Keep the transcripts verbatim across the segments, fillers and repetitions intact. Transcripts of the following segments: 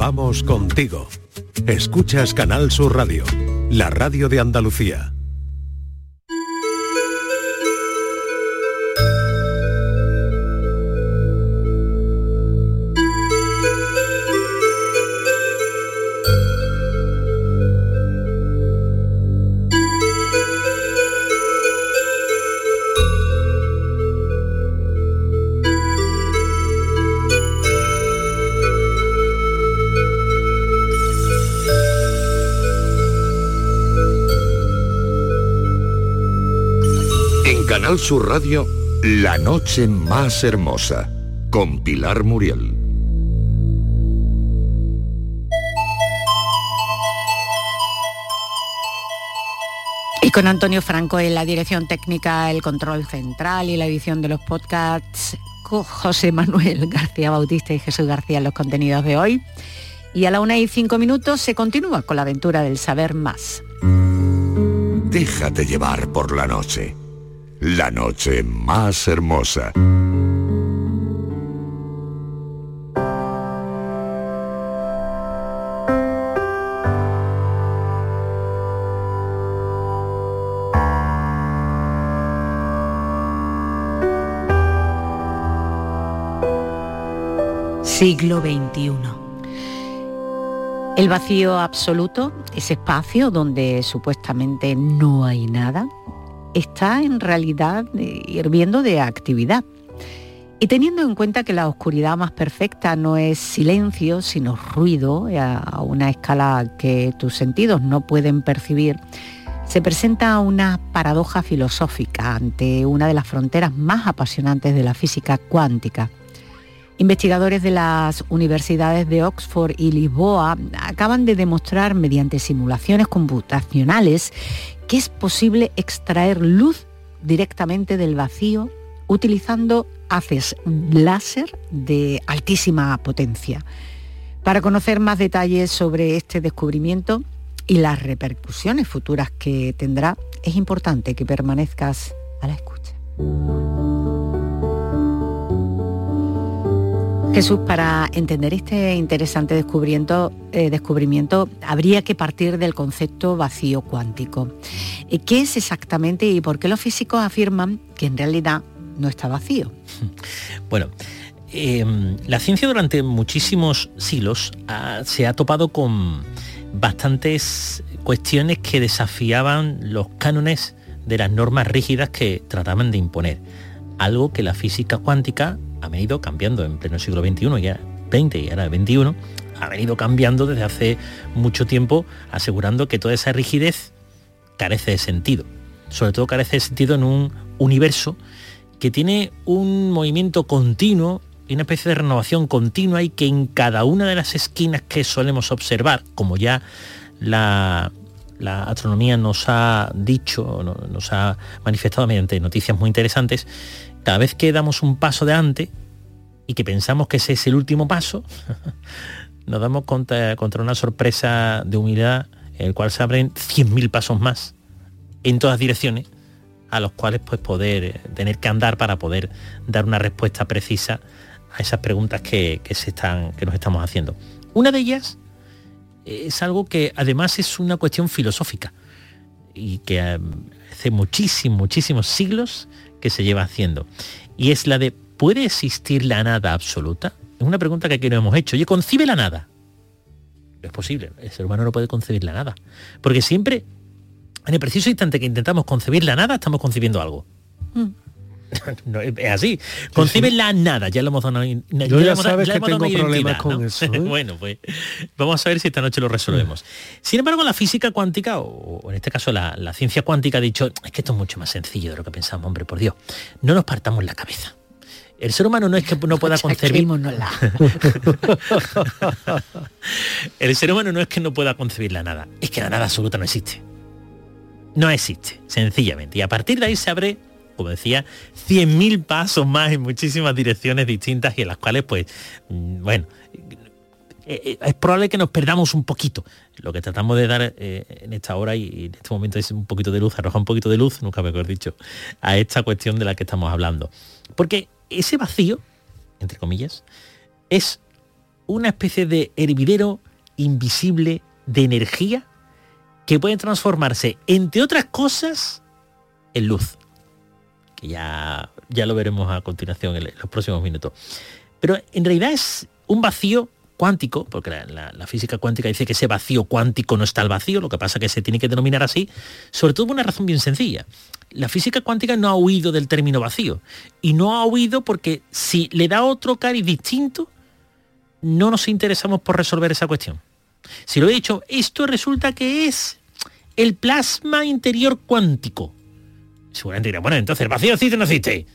Vamos contigo. Escuchas Canal Sur Radio, la radio de Andalucía. Canal Sur Radio, La Noche Más Hermosa, con Pilar Muriel. Y con Antonio Franco en la dirección técnica, el control central y la edición de los podcasts, con José Manuel García Bautista y Jesús García en los contenidos de hoy. Y a la una y cinco minutos se continúa con la aventura del saber más. Déjate llevar por la noche. La noche más hermosa. Siglo veintiuno. El vacío absoluto, ese espacio donde supuestamente no hay nada, está en realidad hirviendo de actividad. Y teniendo en cuenta que la oscuridad más perfecta no es silencio, sino ruido, a una escala que tus sentidos no pueden percibir, se presenta una paradoja filosófica ante una de las fronteras más apasionantes de la física cuántica. Investigadores de las universidades de Oxford y Lisboa acaban de demostrar mediante simulaciones computacionales que es posible extraer luz directamente del vacío utilizando haces láser de altísima potencia. Para conocer más detalles sobre este descubrimiento y las repercusiones futuras que tendrá, es importante que permanezcas a la escucha. Jesús, para entender este interesante descubrimiento, eh, descubrimiento habría que partir del concepto vacío cuántico. ¿Qué es exactamente y por qué los físicos afirman que en realidad no está vacío? Bueno, eh, la ciencia durante muchísimos siglos ha, se ha topado con bastantes cuestiones que desafiaban los cánones de las normas rígidas que trataban de imponer. Algo que la física cuántica ha venido cambiando en pleno siglo veintiuno, ya veinte y ahora veintiuno, ha venido cambiando desde hace mucho tiempo, asegurando que toda esa rigidez carece de sentido. Sobre todo carece de sentido en un universo que tiene un movimiento continuo y una especie de renovación continua, y que en cada una de las esquinas que solemos observar, como ya la, la astronomía nos ha dicho, nos ha manifestado mediante noticias muy interesantes, cada vez que damos un paso adelante y que pensamos que ese es el último paso, nos damos contra, contra una sorpresa de humildad en el cual se abren cien mil pasos más en todas direcciones, a los cuales pues poder tener que andar para poder dar una respuesta precisa a esas preguntas que, que, se están, que nos estamos haciendo. Una de ellas es algo que además es una cuestión filosófica y que hace muchísimos, muchísimos siglos que se lleva haciendo, y es la de: ¿puede existir la nada absoluta? Es una pregunta que aquí no hemos hecho. Oye, ¿concibe la nada? No es posible, el ser humano no puede concebir la nada, porque siempre, en el preciso instante que intentamos concebir la nada, estamos concibiendo algo. Mm. No, es así. Concibe sí, sí. la nada, ya lo hemos dado. Yo ya, ya hemos, sabes ya que tengo problemas con ¿no? eso. ¿eh? Bueno, pues vamos a ver si esta noche lo resolvemos. Sin embargo, la física cuántica, o en este caso la, la ciencia cuántica, ha dicho: es que esto es mucho más sencillo de lo que pensamos, hombre, por Dios. No nos partamos la cabeza. El ser humano no es que no pueda concebir. El ser humano no es que no pueda concebir la nada, es que la nada absoluta no existe. No existe, sencillamente. Y a partir de ahí se abre, como decía, cien mil pasos más en muchísimas direcciones distintas, y en las cuales, pues, bueno, es probable que nos perdamos un poquito. Lo que tratamos de dar eh, en esta hora y en este momento es un poquito de luz, arrojar un poquito de luz, nunca mejor dicho, a esta cuestión de la que estamos hablando. Porque ese vacío, entre comillas, es una especie de hervidero invisible de energía que puede transformarse, entre otras cosas, en luz. Que ya, ya lo veremos a continuación en los próximos minutos. Pero en realidad es un vacío cuántico, porque la, la, la física cuántica dice que ese vacío cuántico no está al vacío, lo que pasa es que se tiene que denominar así, sobre todo por una razón bien sencilla. La física cuántica no ha huido del término vacío, y no ha huido porque si le da otro cariz distinto, no nos interesamos por resolver esa cuestión. Si lo he dicho, esto resulta que es el plasma interior cuántico. Seguramente dirán, bueno, entonces, ¿el vacío existe o no existe?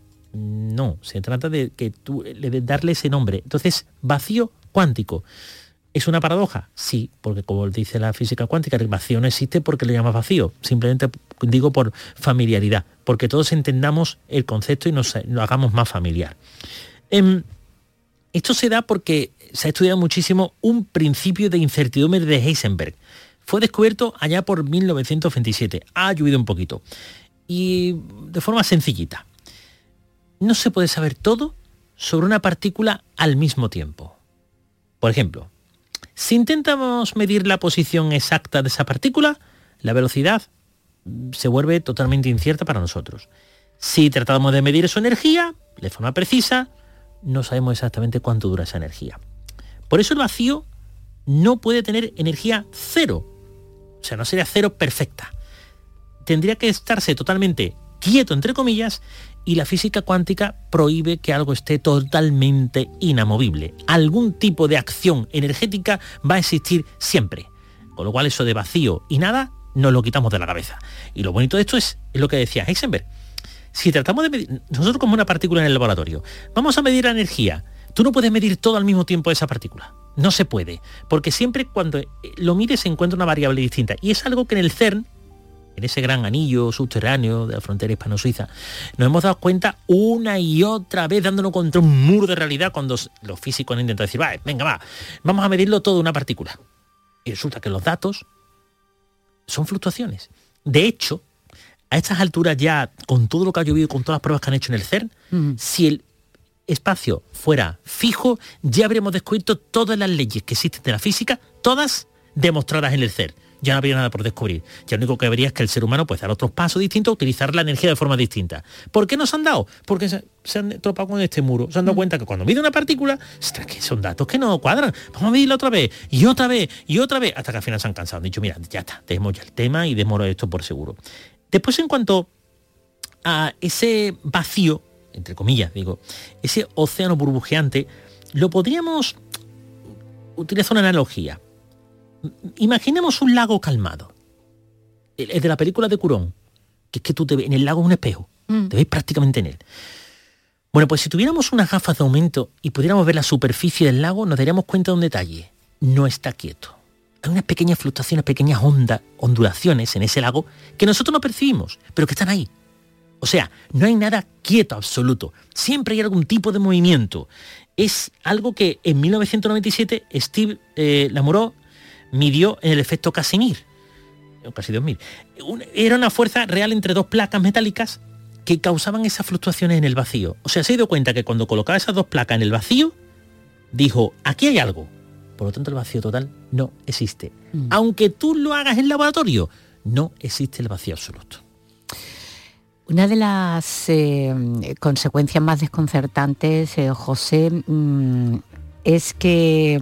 No, se trata de que tú de darle ese nombre. Entonces, vacío cuántico. ¿Es una paradoja? Sí, porque como dice la física cuántica, el vacío no existe porque lo llamas vacío. Simplemente digo por familiaridad, porque todos entendamos el concepto y nos lo hagamos más familiar. Eh, esto se da porque se ha estudiado muchísimo un principio de incertidumbre de Heisenberg. Fue descubierto allá por mil novecientos veintisiete. Ha llovido un poquito. Y de forma sencillita. No se puede saber todo sobre una partícula al mismo tiempo. Por ejemplo, si intentamos medir la posición exacta de esa partícula, la velocidad se vuelve totalmente incierta para nosotros. Si tratamos de medir su energía de forma precisa, no sabemos exactamente cuánto dura esa energía. Por eso el vacío no puede tener energía cero. O sea, no sería cero perfecta. Tendría que estarse totalmente quieto, entre comillas, y la física cuántica prohíbe que algo esté totalmente inamovible. Algún tipo de acción energética va a existir siempre. Con lo cual eso de vacío y nada nos lo quitamos de la cabeza. Y lo bonito de esto es, es lo que decía Heisenberg. Si tratamos de medir, nosotros como una partícula en el laboratorio, vamos a medir la energía. Tú no puedes medir todo al mismo tiempo esa partícula. No se puede. Porque siempre cuando lo mides se encuentra una variable distinta. Y es algo que en el CERN, en ese gran anillo subterráneo de la frontera hispano-suiza, nos hemos dado cuenta una y otra vez dándonos contra un muro de realidad cuando los físicos han intentado decir, va, venga, va, vamos a medirlo todo una partícula. Y resulta que los datos son fluctuaciones. De hecho, a estas alturas ya, con todo lo que ha llovido, con todas las pruebas que han hecho en el CERN, mm. si el espacio fuera fijo, ya habríamos descubierto todas las leyes que existen de la física, todas demostradas en el CERN. Ya no habría nada por descubrir. Ya lo único que habría es que el ser humano puede dar otros pasos distintos, utilizar la energía de forma distinta. ¿Por qué no se han dado? Porque se, se han topado con este muro. Se han dado mm. cuenta que cuando mide una partícula, ostras, que son datos que no cuadran. Vamos a medirla otra vez, y otra vez, y otra vez, hasta que al final se han cansado. Han dicho, mira, ya está, dejemos ya el tema y demos esto por seguro. Después, en cuanto a ese vacío, entre comillas, digo, ese océano burbujeante, lo podríamos utilizar una analogía. Imaginemos un lago calmado, el, el de la película de Curón, que es que tú te ves en el lago un espejo, mm. te ves prácticamente en él. Bueno, pues si tuviéramos unas gafas de aumento y pudiéramos ver la superficie del lago, nos daríamos cuenta de un detalle: no está quieto. Hay unas pequeñas fluctuaciones, pequeñas ondas, ondulaciones en ese lago que nosotros no percibimos, pero que están ahí. O sea, no hay nada quieto absoluto. Siempre hay algún tipo de movimiento. Es algo que en mil novecientos noventa y siete Steve eh, Lamoureux midió en el efecto Casimir. Casi dos mil. Era una fuerza real entre dos placas metálicas que causaban esas fluctuaciones en el vacío. O sea, se ha dado cuenta que cuando colocaba esas dos placas en el vacío, dijo, aquí hay algo. Por lo tanto, el vacío total no existe. Mm. Aunque tú lo hagas en laboratorio, no existe el vacío absoluto. Una de las eh, consecuencias más desconcertantes, eh, José, mmm, es que,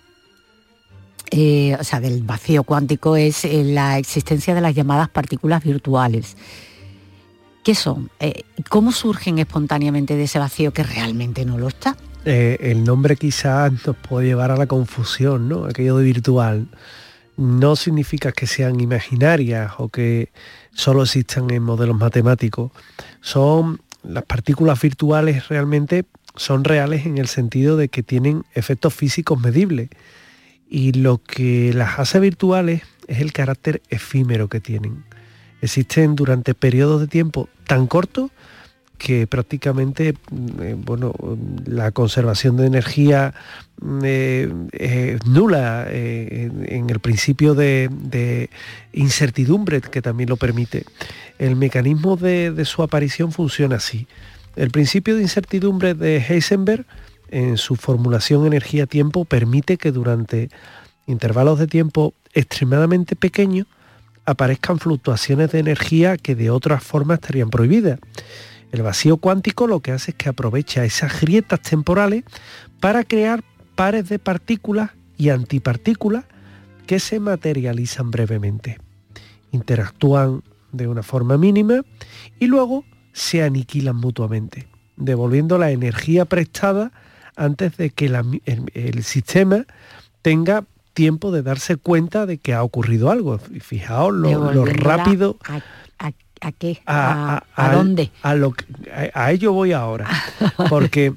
eh, o sea, del vacío cuántico, es eh, la existencia de las llamadas partículas virtuales. ¿Qué son? Eh, ¿Cómo surgen espontáneamente de ese vacío que realmente no lo está? Eh, el nombre quizás nos puede llevar a la confusión, ¿no? Aquello de virtual no significa que sean imaginarias o que solo existan en modelos matemáticos. Son las partículas virtuales, realmente son reales en el sentido de que tienen efectos físicos medibles, y lo que las hace virtuales es el carácter efímero que tienen. Existen durante periodos de tiempo tan cortos que prácticamente, eh, bueno, la conservación de energía eh, es nula eh, en, en el principio de, de incertidumbre que también lo permite. El mecanismo de, de su aparición funciona así. El principio de incertidumbre de Heisenberg en su formulación energía-tiempo, permite que durante intervalos de tiempo extremadamente pequeños aparezcan fluctuaciones de energía que de otras formas estarían prohibidas. El vacío cuántico lo que hace es que aprovecha esas grietas temporales para crear pares de partículas y antipartículas que se materializan brevemente. Interactúan de una forma mínima y luego se aniquilan mutuamente, devolviendo la energía prestada antes de que la, el, el sistema tenga tiempo de darse cuenta de que ha ocurrido algo. Fijaos lo, lo rápido... A, a, ¿A qué? ¿A, ¿A, a, a dónde? A, lo, a, a ello voy ahora. Porque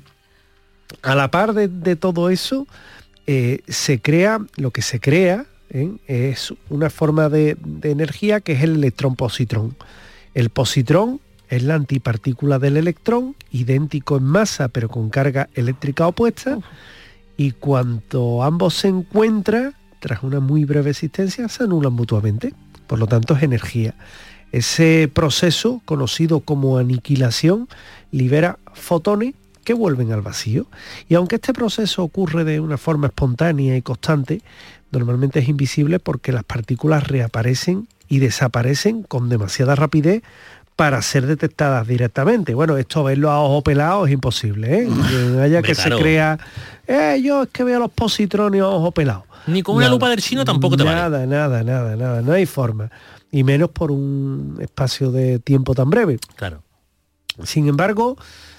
a la par de, de todo eso, eh, se crea, lo que se crea ¿eh? es una forma de, de energía que es el electrón-positrón. El positrón es la antipartícula del electrón, idéntico en masa pero con carga eléctrica opuesta, uh. y cuando ambos se encuentran, tras una muy breve existencia, se anulan mutuamente. Por lo tanto, es energía. Ese proceso, conocido como aniquilación, libera fotones que vuelven al vacío. Y aunque este proceso ocurre de una forma espontánea y constante, normalmente es invisible porque las partículas reaparecen y desaparecen con demasiada rapidez para ser detectadas directamente. Bueno, esto verlo a ojo pelado es imposible, ¿eh? Quien haya que claro. se crea, eh, yo es que veo los positrones a ojo pelado. Ni con nada, una lupa del chino tampoco te nada, vale. Nada, nada, nada, nada, no hay forma. Y menos por un espacio de tiempo tan breve. Claro. Sin embargo,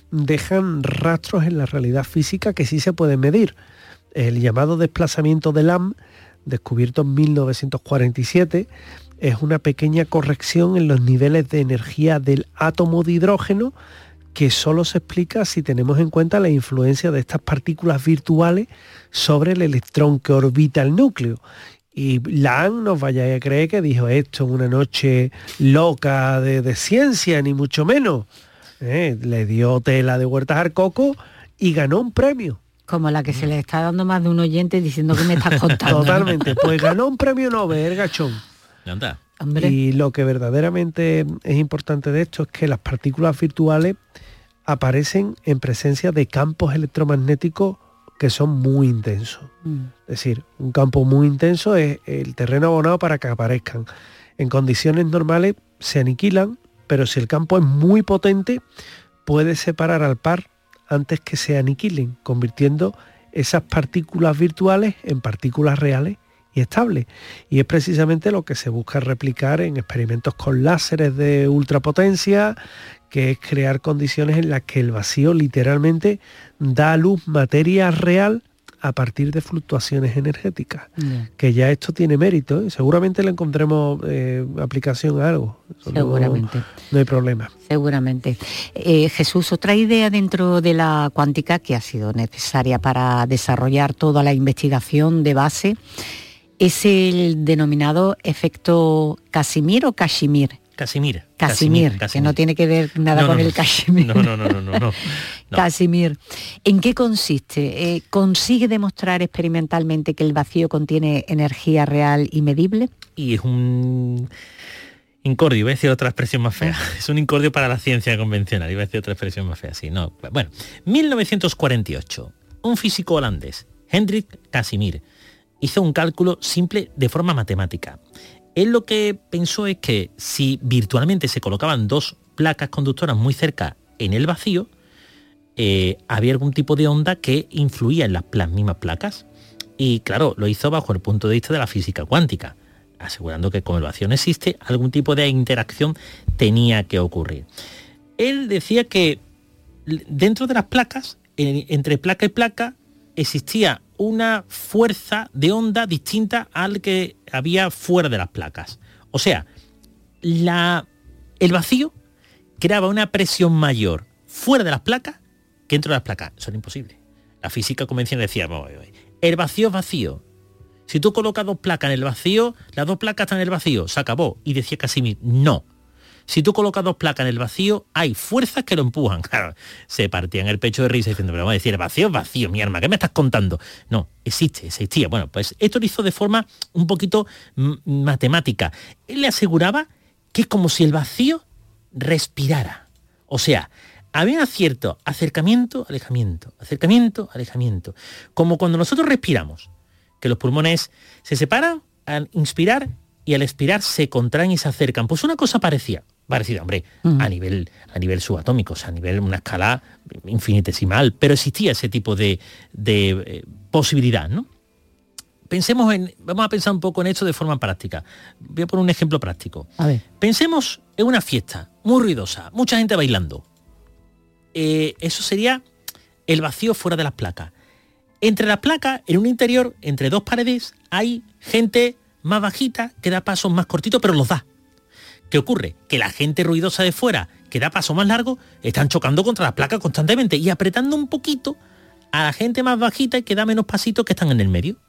dejan rastros en la realidad física que sí se pueden medir. El llamado desplazamiento de Lamb, descubierto en mil novecientos cuarenta y siete, es una pequeña corrección en los niveles de energía del átomo de hidrógeno que solo se explica si tenemos en cuenta la influencia de estas partículas virtuales sobre el electrón que orbita el núcleo. Y Lamb, no os vayáis a creer que dijo esto en una noche loca de, de ciencia, ni mucho menos. Eh, le dio tela de huertas al coco y ganó un premio. Como la que se le está dando más de un oyente diciendo que me estás contando. Totalmente, pues ganó un premio Nobel, el gachón. Anda. Y lo que verdaderamente es importante de esto es que las partículas virtuales aparecen en presencia de campos electromagnéticos que son muy intensos. Mm. Es decir, un campo muy intenso es el terreno abonado para que aparezcan. En condiciones normales se aniquilan, pero si el campo es muy potente, puede separar al par antes que se aniquilen, convirtiendo esas partículas virtuales en partículas reales y estables. Y es precisamente lo que se busca replicar en experimentos con láseres de ultrapotencia, que es crear condiciones en las que el vacío literalmente da a luz materia real a partir de fluctuaciones energéticas. Yeah. Que ya esto tiene mérito, ¿eh? Seguramente le encontremos eh, aplicación a algo. Eso seguramente. No, no hay problema. Seguramente. Eh, Jesús, otra idea dentro de la cuántica que ha sido necesaria para desarrollar toda la investigación de base es el denominado efecto Casimir o Kashmir. Casimir. Casimir, Casimir, que no tiene que ver nada no, con no, el Casimir. No, no, no, no, no, no. Casimir. ¿En qué consiste? Eh, ¿Consigue demostrar experimentalmente que el vacío contiene energía real y medible? Y es un incordio, iba a decir otra expresión más fea. Es un incordio para la ciencia convencional, iba a decir otra expresión más fea, sí, no. Bueno, mil novecientos cuarenta y ocho, un físico holandés, Hendrik Casimir, hizo un cálculo simple de forma matemática. Él lo que pensó es que si virtualmente se colocaban dos placas conductoras muy cerca en el vacío, eh, había algún tipo de onda que influía en las, las mismas placas. Y claro, lo hizo bajo el punto de vista de la física cuántica, asegurando que como el vacío no existe, algún tipo de interacción tenía que ocurrir. Él decía que dentro de las placas, entre placa y placa, existía una fuerza de onda distinta al que había fuera de las placas. O sea, la, el vacío creaba una presión mayor fuera de las placas que dentro de las placas. Eso era imposible. La física convencional decía, el vacío es vacío. Si tú colocas dos placas en el vacío, las dos placas están en el vacío, se acabó. Y decía Casimir, no. Si tú colocas dos placas en el vacío, hay fuerzas que lo empujan. Claro, se partían el pecho de risa diciendo, pero vamos a decir, el vacío es vacío, mi arma, ¿qué me estás contando? No, existe, existía. Bueno, pues esto lo hizo de forma un poquito matemática. Él le aseguraba que es como si el vacío respirara. O sea, había cierto acercamiento, alejamiento, acercamiento, alejamiento. Como cuando nosotros respiramos, que los pulmones se separan al inspirar y al expirar se contraen y se acercan. Pues una cosa parecía, parecida, hombre, uh-huh. a nivel a nivel subatómico, o sea, a nivel una escala infinitesimal, pero existía ese tipo de, de eh, posibilidad, ¿no? Pensemos en, vamos a pensar un poco en esto de forma práctica. Voy a poner un ejemplo práctico. A ver. Pensemos en una fiesta muy ruidosa, mucha gente bailando. Eh, eso sería el vacío fuera de las placas. Entre las placas, en un interior, entre dos paredes, hay gente más bajita que da pasos más cortitos, pero los da. ¿Qué ocurre? Que la gente ruidosa de fuera, que da pasos más largos, están chocando contra las placas constantemente y apretando un poquito a la gente más bajita que da menos pasitos que están en el medio.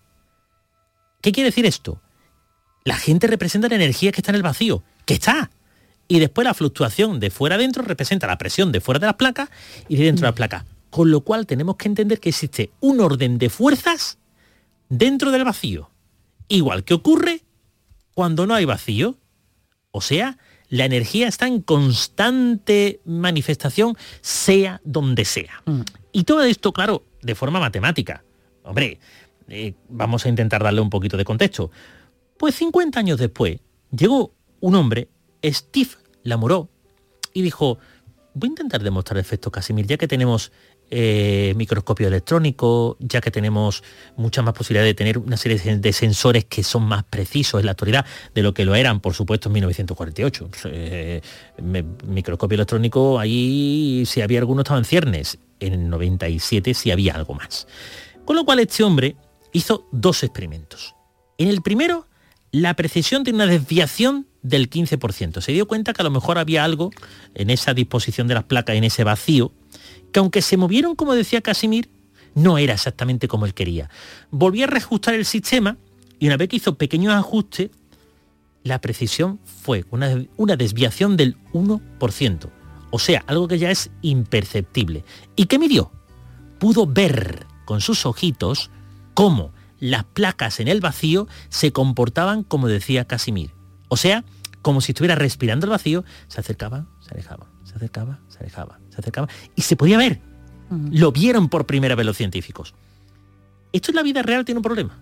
¿Qué quiere decir esto? La gente representa la energía que está en el vacío, que está. Y después la fluctuación de fuera adentro representa la presión de fuera de las placas y de dentro de las placas. Con lo cual tenemos que entender que existe un orden de fuerzas dentro del vacío. Igual que ocurre cuando no hay vacío. O sea, la energía está en constante manifestación, sea donde sea. Mm. Y todo esto, claro, de forma matemática. Hombre, eh, vamos a intentar darle un poquito de contexto. Pues cincuenta años después, llegó un hombre, Steve Lamoureux, y dijo, voy a intentar demostrar el efecto Casimir, ya que tenemos eh, microscopio electrónico, ya que tenemos mucha más posibilidad de tener una serie de sensores que son más precisos en la actualidad de lo que lo eran, por supuesto, en mil novecientos cuarenta y ocho. Eh, me, microscopio electrónico, ahí si había alguno estaba en ciernes, en el noventa y siete sí había algo más. Con lo cual este hombre hizo dos experimentos. En el primero, la precisión de una desviación del quince por ciento. Se dio cuenta que a lo mejor había algo en esa disposición de las placas, en ese vacío, que aunque se movieron, como decía Casimir, no era exactamente como él quería. Volvió a reajustar el sistema y una vez que hizo pequeños ajustes, la precisión fue una, una desviación del uno por ciento. O sea, algo que ya es imperceptible. ¿Y qué midió? Pudo ver con sus ojitos cómo las placas en el vacío se comportaban como decía Casimir. O sea, como si estuviera respirando el vacío, se acercaba, se alejaba, se acercaba, se alejaba, se acercaba. Y se podía ver. Uh-huh. Lo vieron por primera vez los científicos. Esto en la vida real tiene un problema.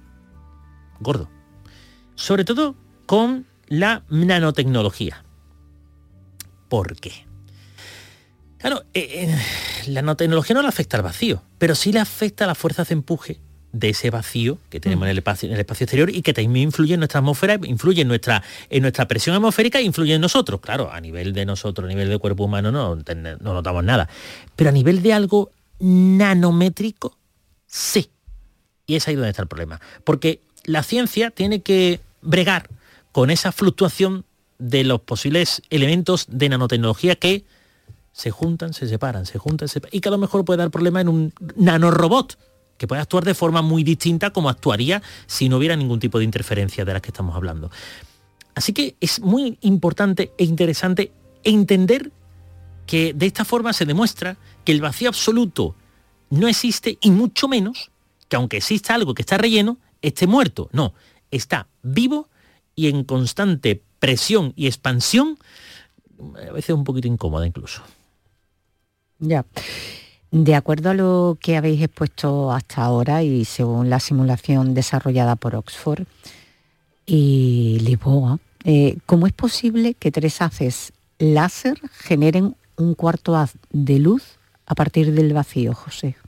Gordo. Sobre todo con la nanotecnología. ¿Por qué? Claro, eh, eh, la nanotecnología no le afecta al vacío, pero sí le afecta a las fuerzas de empuje de ese vacío que tenemos mm. en, el espacio, en el espacio exterior y que también influye en nuestra atmósfera, influye en nuestra, en nuestra presión atmosférica e influye en nosotros. Claro, a nivel de nosotros, a nivel del cuerpo humano no, no notamos nada. Pero a nivel de algo nanométrico, sí. Y es ahí donde está el problema. Porque la ciencia tiene que bregar con esa fluctuación de los posibles elementos de nanotecnología que se juntan, se separan, se juntan, se separan, y que a lo mejor puede dar problema en un nanorobot que puede actuar de forma muy distinta como actuaría si no hubiera ningún tipo de interferencia de las que estamos hablando. Así que es muy importante e interesante entender que de esta forma se demuestra que el vacío absoluto no existe y mucho menos que aunque exista algo que está relleno, esté muerto. No, está vivo y en constante presión y expansión, a veces un poquito incómoda incluso. Ya. De acuerdo a lo que habéis expuesto hasta ahora y según la simulación desarrollada por Oxford y Lisboa, eh, ¿cómo es posible que tres haces láser generen un cuarto haz de luz a partir del vacío, José?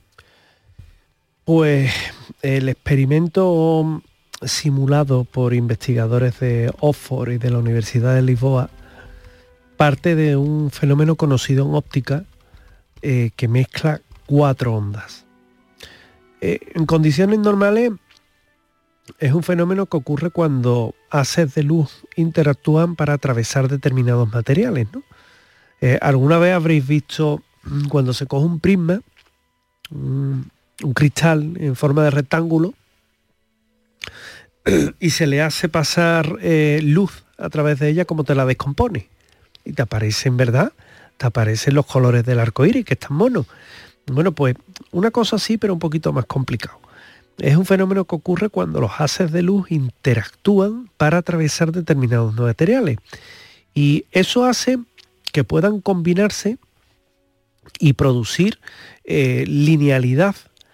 Pues el experimento simulado por investigadores de Oxford y de la Universidad de Lisboa parte de un fenómeno conocido en óptica Eh, que mezcla cuatro ondas. Eh, en condiciones normales es un fenómeno que ocurre cuando haces de luz interactúan para atravesar determinados materiales, ¿no? Eh, alguna vez habréis visto cuando se coge un prisma, un, un cristal en forma de rectángulo y se le hace pasar eh, luz a través de ella, como te la descompone y te aparecen, ¿verdad? Te aparecen los colores del arco iris, que están monos. Bueno, pues una cosa así, pero un poquito más complicado. Es un fenómeno que ocurre cuando los haces de luz interactúan para atravesar determinados materiales. Y eso hace que puedan combinarse y producir eh, linealidad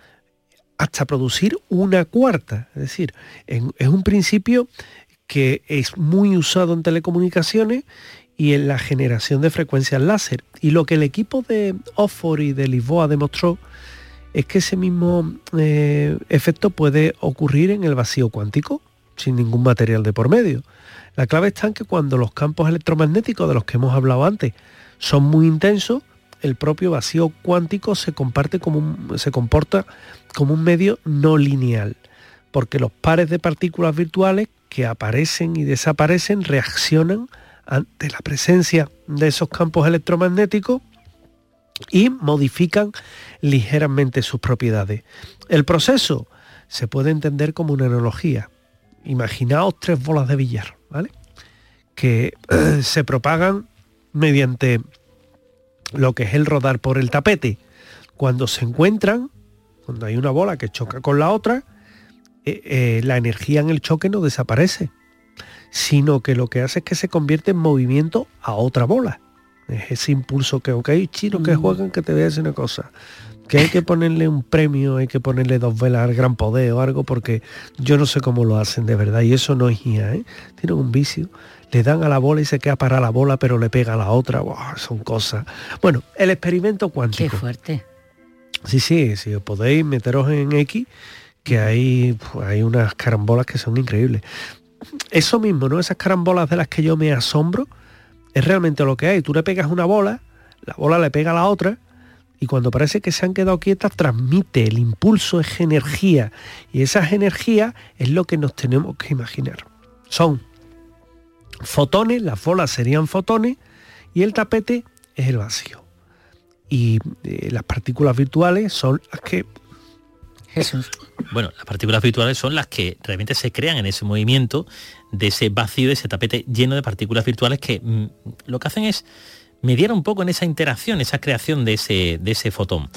hasta producir una cuarta. Es decir, en, es un principio que es muy usado en telecomunicaciones y en la generación de frecuencias láser. Y lo que el equipo de Oxford y de Lisboa demostró es que ese mismo eh, efecto puede ocurrir en el vacío cuántico, sin ningún material de por medio. La clave está en que cuando los campos electromagnéticos de los que hemos hablado antes son muy intensos, el propio vacío cuántico se, comparte como un, se comporta como un medio no lineal, porque los pares de partículas virtuales que aparecen y desaparecen reaccionan ante la presencia de esos campos electromagnéticos y modifican ligeramente sus propiedades. El proceso se puede entender como una analogía. Imaginaos tres bolas de billar, ¿vale?, que eh, se propagan mediante lo que es el rodar por el tapete. Cuando se encuentran, cuando hay una bola que choca con la otra, eh, eh, la energía en el choque no desaparece, sino que lo que hace es que se convierte en movimiento a otra bola. Es ese impulso que, aunque hay chinos que juegan, que te voy a decir una cosa, que hay que ponerle un premio, hay que ponerle dos velas al gran poder o algo, porque yo no sé cómo lo hacen de verdad, y eso no es I A, ¿eh? Tienen un vicio, le dan a la bola y se queda para la bola, pero le pega a la otra. Wow, son cosas. Bueno, el experimento cuántico. Qué fuerte. Sí, sí, si os podéis meteros en X, que hay, pues, hay unas carambolas que son increíbles. Eso mismo, ¿no? Esas carambolas de las que yo me asombro, es realmente lo que hay. Tú le pegas una bola, la bola le pega a la otra, y cuando parece que se han quedado quietas, transmite el impulso, es energía, y esas energías es lo que nos tenemos que imaginar. Son fotones, las bolas serían fotones, y el tapete es el vacío. Y eh, las partículas virtuales son las que... Jesús. Bueno, las partículas virtuales son las que realmente se crean en ese movimiento de ese vacío, de ese tapete lleno de partículas virtuales que mm, lo que hacen es mediar un poco en esa interacción, esa creación de ese, de ese fotón.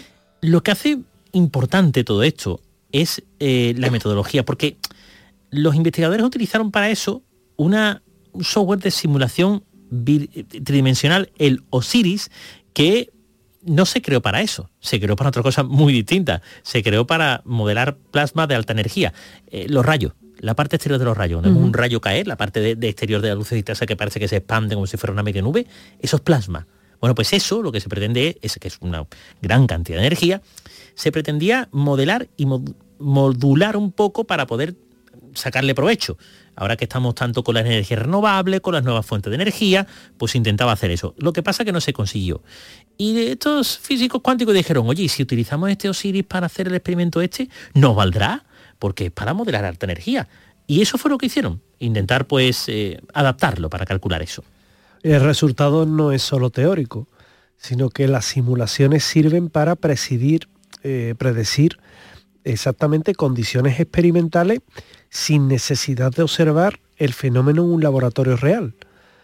Lo que hace importante todo esto es eh, la metodología, porque los investigadores utilizaron para eso una, un software de simulación tridimensional, el OSIRIS, que no se creó para eso, se creó para otra cosa muy distinta. Se creó para modelar plasma de alta energía. Eh, los rayos, la parte exterior de los rayos. Uh-huh. Un rayo caer, la parte de, de exterior de la lucecita esa que parece que se expande como si fuera una media nube, eso es plasma. Bueno, pues eso, lo que se pretende es, que es una gran cantidad de energía, se pretendía modelar y mod- modular un poco para poder sacarle provecho. Ahora que estamos tanto con la energía renovable, con las nuevas fuentes de energía, pues intentaba hacer eso. Lo que pasa es que no se consiguió. Y de estos físicos cuánticos dijeron, oye, si utilizamos este OSIRIS para hacer el experimento este, ¿nos valdrá? Porque es para modelar alta energía. Y eso fue lo que hicieron, intentar pues eh, adaptarlo para calcular eso. El resultado no es solo teórico, sino que las simulaciones sirven para presidir, eh, predecir exactamente condiciones experimentales sin necesidad de observar el fenómeno en un laboratorio real.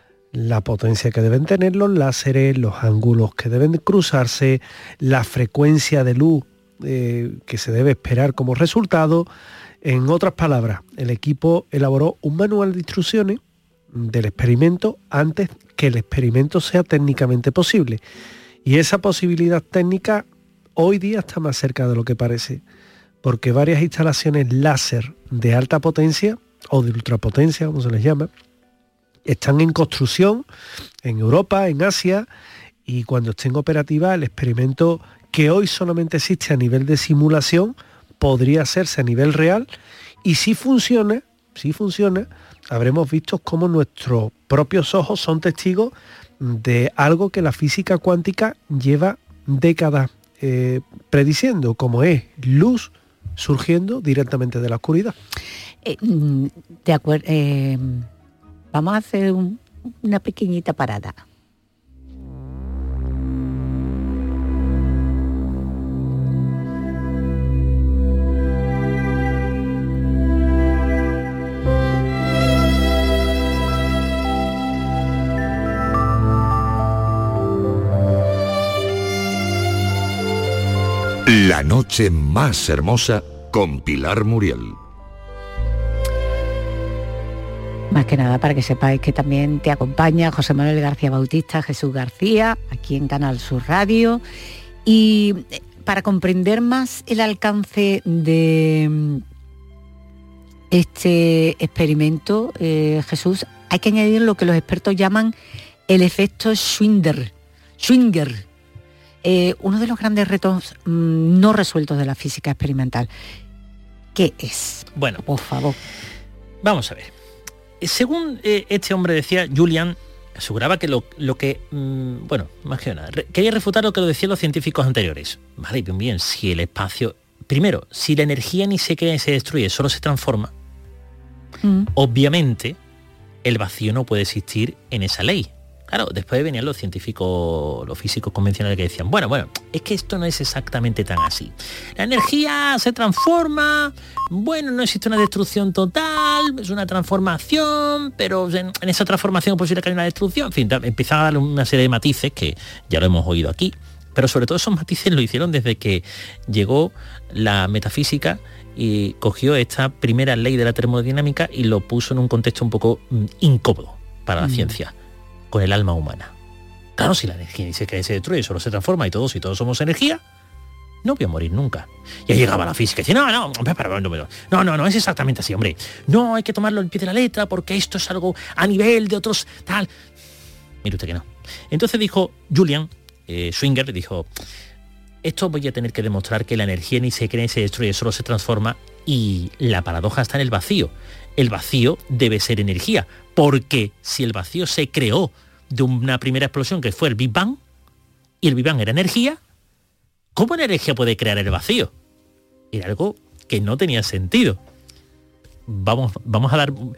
La potencia que deben tener los láseres, los ángulos que deben cruzarse, la frecuencia de luz eh, que se debe esperar como resultado. En otras palabras, el equipo elaboró un manual de instrucciones del experimento antes que el experimento sea técnicamente posible. Y esa posibilidad técnica hoy día está más cerca de lo que parece, porque varias instalaciones láser de alta potencia o de ultrapotencia, como se les llama, están en construcción en Europa, en Asia, y cuando estén operativas el experimento, que hoy solamente existe a nivel de simulación, podría hacerse a nivel real, y si funciona, si funciona, habremos visto cómo nuestros propios ojos son testigos de algo que la física cuántica lleva décadas eh, prediciendo, como es luz surgiendo directamente de la oscuridad. Eh, de acuerdo. Eh, vamos a hacer un, una pequeñita parada. La noche más hermosa con Pilar Muriel. Más que nada para que sepáis que también te acompaña José Manuel García Bautista, Jesús García, aquí en Canal Sur Radio. Y para comprender más el alcance de este experimento, eh, Jesús, hay que añadir lo que los expertos llaman el efecto Schwinger. Schwinger, eh, uno de los grandes retos mmm, no resueltos de la física experimental. ¿Qué es? Bueno, por favor. Vamos a ver. Según eh, este hombre decía, Julian aseguraba que lo, lo que, mmm, bueno, más que nada, re, quería refutar lo que lo decían los científicos anteriores. Vale, bien, bien, si el espacio... Primero, si la energía ni se crea ni se destruye, solo se transforma, mm. obviamente el vacío no puede existir en esa ley. Claro, después venían los científicos, los físicos convencionales que decían, bueno, bueno, es que esto no es exactamente tan así. La energía se transforma, bueno, no existe una destrucción total, es una transformación, pero en, en esa transformación es posible que haya una destrucción. En fin, empiezan a darle una serie de matices que ya lo hemos oído aquí, pero sobre todo esos matices lo hicieron desde que llegó la metafísica y cogió esta primera ley de la termodinámica y lo puso en un contexto un poco mm, incómodo para la mm. ciencia, con el alma humana. Claro, si la energía ni se crea ni se destruye, solo se transforma y todos y todos somos energía, no voy a morir nunca. Y ahí llegaba la física y decía, no, no, no, no, no, es exactamente así, hombre. No, hay que tomarlo al pie de la letra porque esto es algo a nivel de otros tal. Mire usted que no. Entonces dijo Julian, eh, Schwinger, dijo, esto voy a tener que demostrar que la energía ni se crea ni se destruye, solo se transforma, y la paradoja está en el vacío. El vacío debe ser energía, porque si el vacío se creó de una primera explosión que fue el Big Bang, y el Big Bang era energía, ¿cómo la energía puede crear el vacío? Era algo que no tenía sentido. Vamos, vamos a dar un,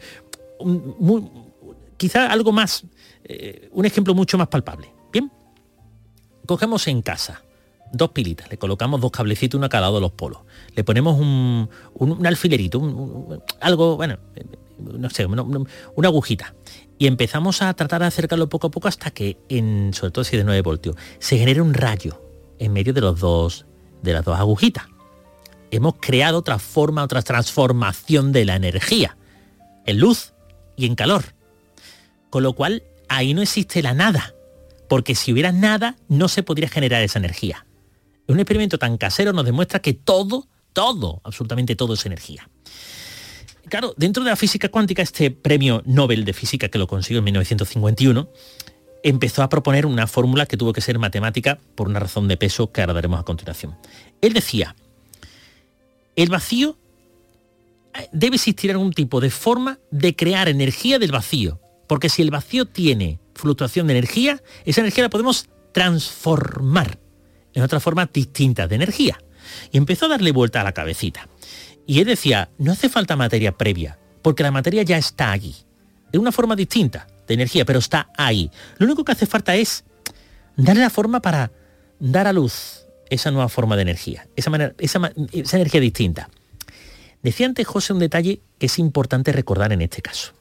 un, quizá algo más, eh, un ejemplo mucho más palpable. Bien, cogemos en casa dos pilitas, le colocamos dos cablecitos, uno a cada lado de los polos, le ponemos un, un, un alfilerito, un, un, algo, bueno, no sé, una, una agujita, y empezamos a tratar de acercarlo poco a poco hasta que, en, sobre todo si es de nueve voltios, se genera un rayo en medio de los dos, de las dos agujitas. Hemos creado otra forma, otra transformación de la energía, en luz y en calor. Con lo cual, ahí no existe la nada, porque si hubiera nada, no se podría generar esa energía. Un experimento tan casero nos demuestra que todo, todo, absolutamente todo es energía. Claro, dentro de la física cuántica, este premio Nobel de Física, que lo consiguió en mil novecientos cincuenta y uno, empezó a proponer una fórmula que tuvo que ser matemática por una razón de peso que ahora daremos a continuación. Él decía, el vacío debe existir algún tipo de forma de crear energía del vacío, porque si el vacío tiene fluctuación de energía, esa energía la podemos transformar en otras formas distintas de energía. Y empezó a darle vuelta a la cabecita. Y él decía, no hace falta materia previa, porque la materia ya está allí. De una forma distinta de energía, pero está ahí. Lo único que hace falta es darle la forma para dar a luz esa nueva forma de energía, esa, manera, esa, esa energía distinta. Decía antes José un detalle que es importante recordar en este caso.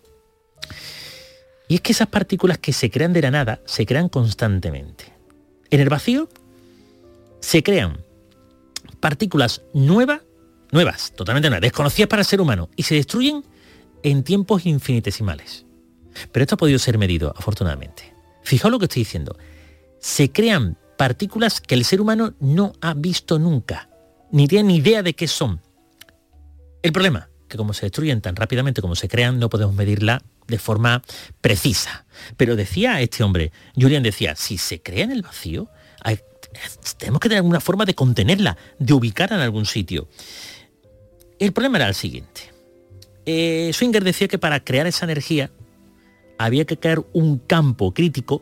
Y es que esas partículas que se crean de la nada se crean constantemente. En el vacío se crean partículas nuevas, nuevas, totalmente nuevas, desconocidas para el ser humano, y se destruyen en tiempos infinitesimales. Pero esto ha podido ser medido, afortunadamente. Fijaos lo que estoy diciendo. Se crean partículas que el ser humano no ha visto nunca, ni tiene ni idea de qué son. El problema, que como se destruyen tan rápidamente como se crean, no podemos medirla de forma precisa. Pero decía este hombre, Julian decía, si se crea en el vacío, hay, tenemos que tener alguna forma de contenerla, de ubicarla en algún sitio. El problema era el siguiente. Eh, Schwinger decía que para crear esa energía había que crear un campo crítico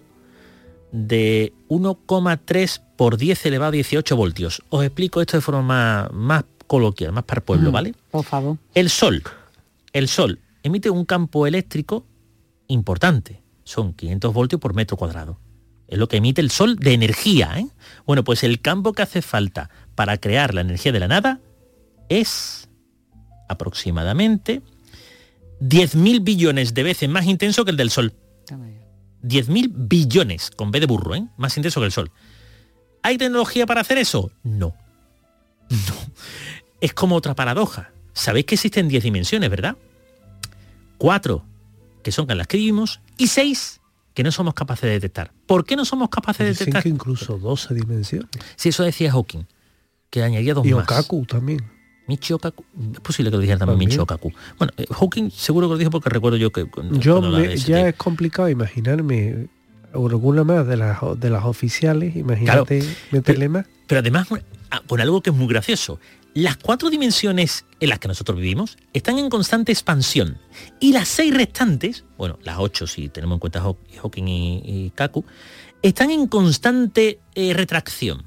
de uno coma tres por diez elevado a dieciocho voltios. Os explico esto de forma más, más coloquial, más para el pueblo, mm, ¿vale? Por favor. El Sol, el Sol emite un campo eléctrico importante. Son quinientos voltios por metro cuadrado. Es lo que emite el Sol de energía, ¿eh? Bueno, pues el campo que hace falta para crear la energía de la nada es aproximadamente diez mil billones de veces más intenso que el del Sol. diez mil billones, con B de burro, ¿eh? Más intenso que el Sol. ¿Hay tecnología para hacer eso? No. No. Es como otra paradoja. Sabéis que existen diez dimensiones, ¿verdad? Cuatro, que son las que vivimos, y seis que no somos capaces de detectar. ¿Por qué no somos capaces de Dicen detectar? que incluso doce dimensiones. Sí, eso decía Hawking, que añadía dos y más. Okaku también. Michio Kaku, es posible que lo dijera también, también. Michio Kaku. Bueno, eh, Hawking seguro que lo dijo porque recuerdo yo que... Yo me, ya es complicado imaginarme alguna más de las de las oficiales, imagínate, claro, meterle pero, más. Pero además, con algo que es muy gracioso, las cuatro dimensiones en las que nosotros vivimos están en constante expansión, y las seis restantes, bueno, las ocho si tenemos en cuenta Hawking y, y Kaku, están en constante eh, retracción.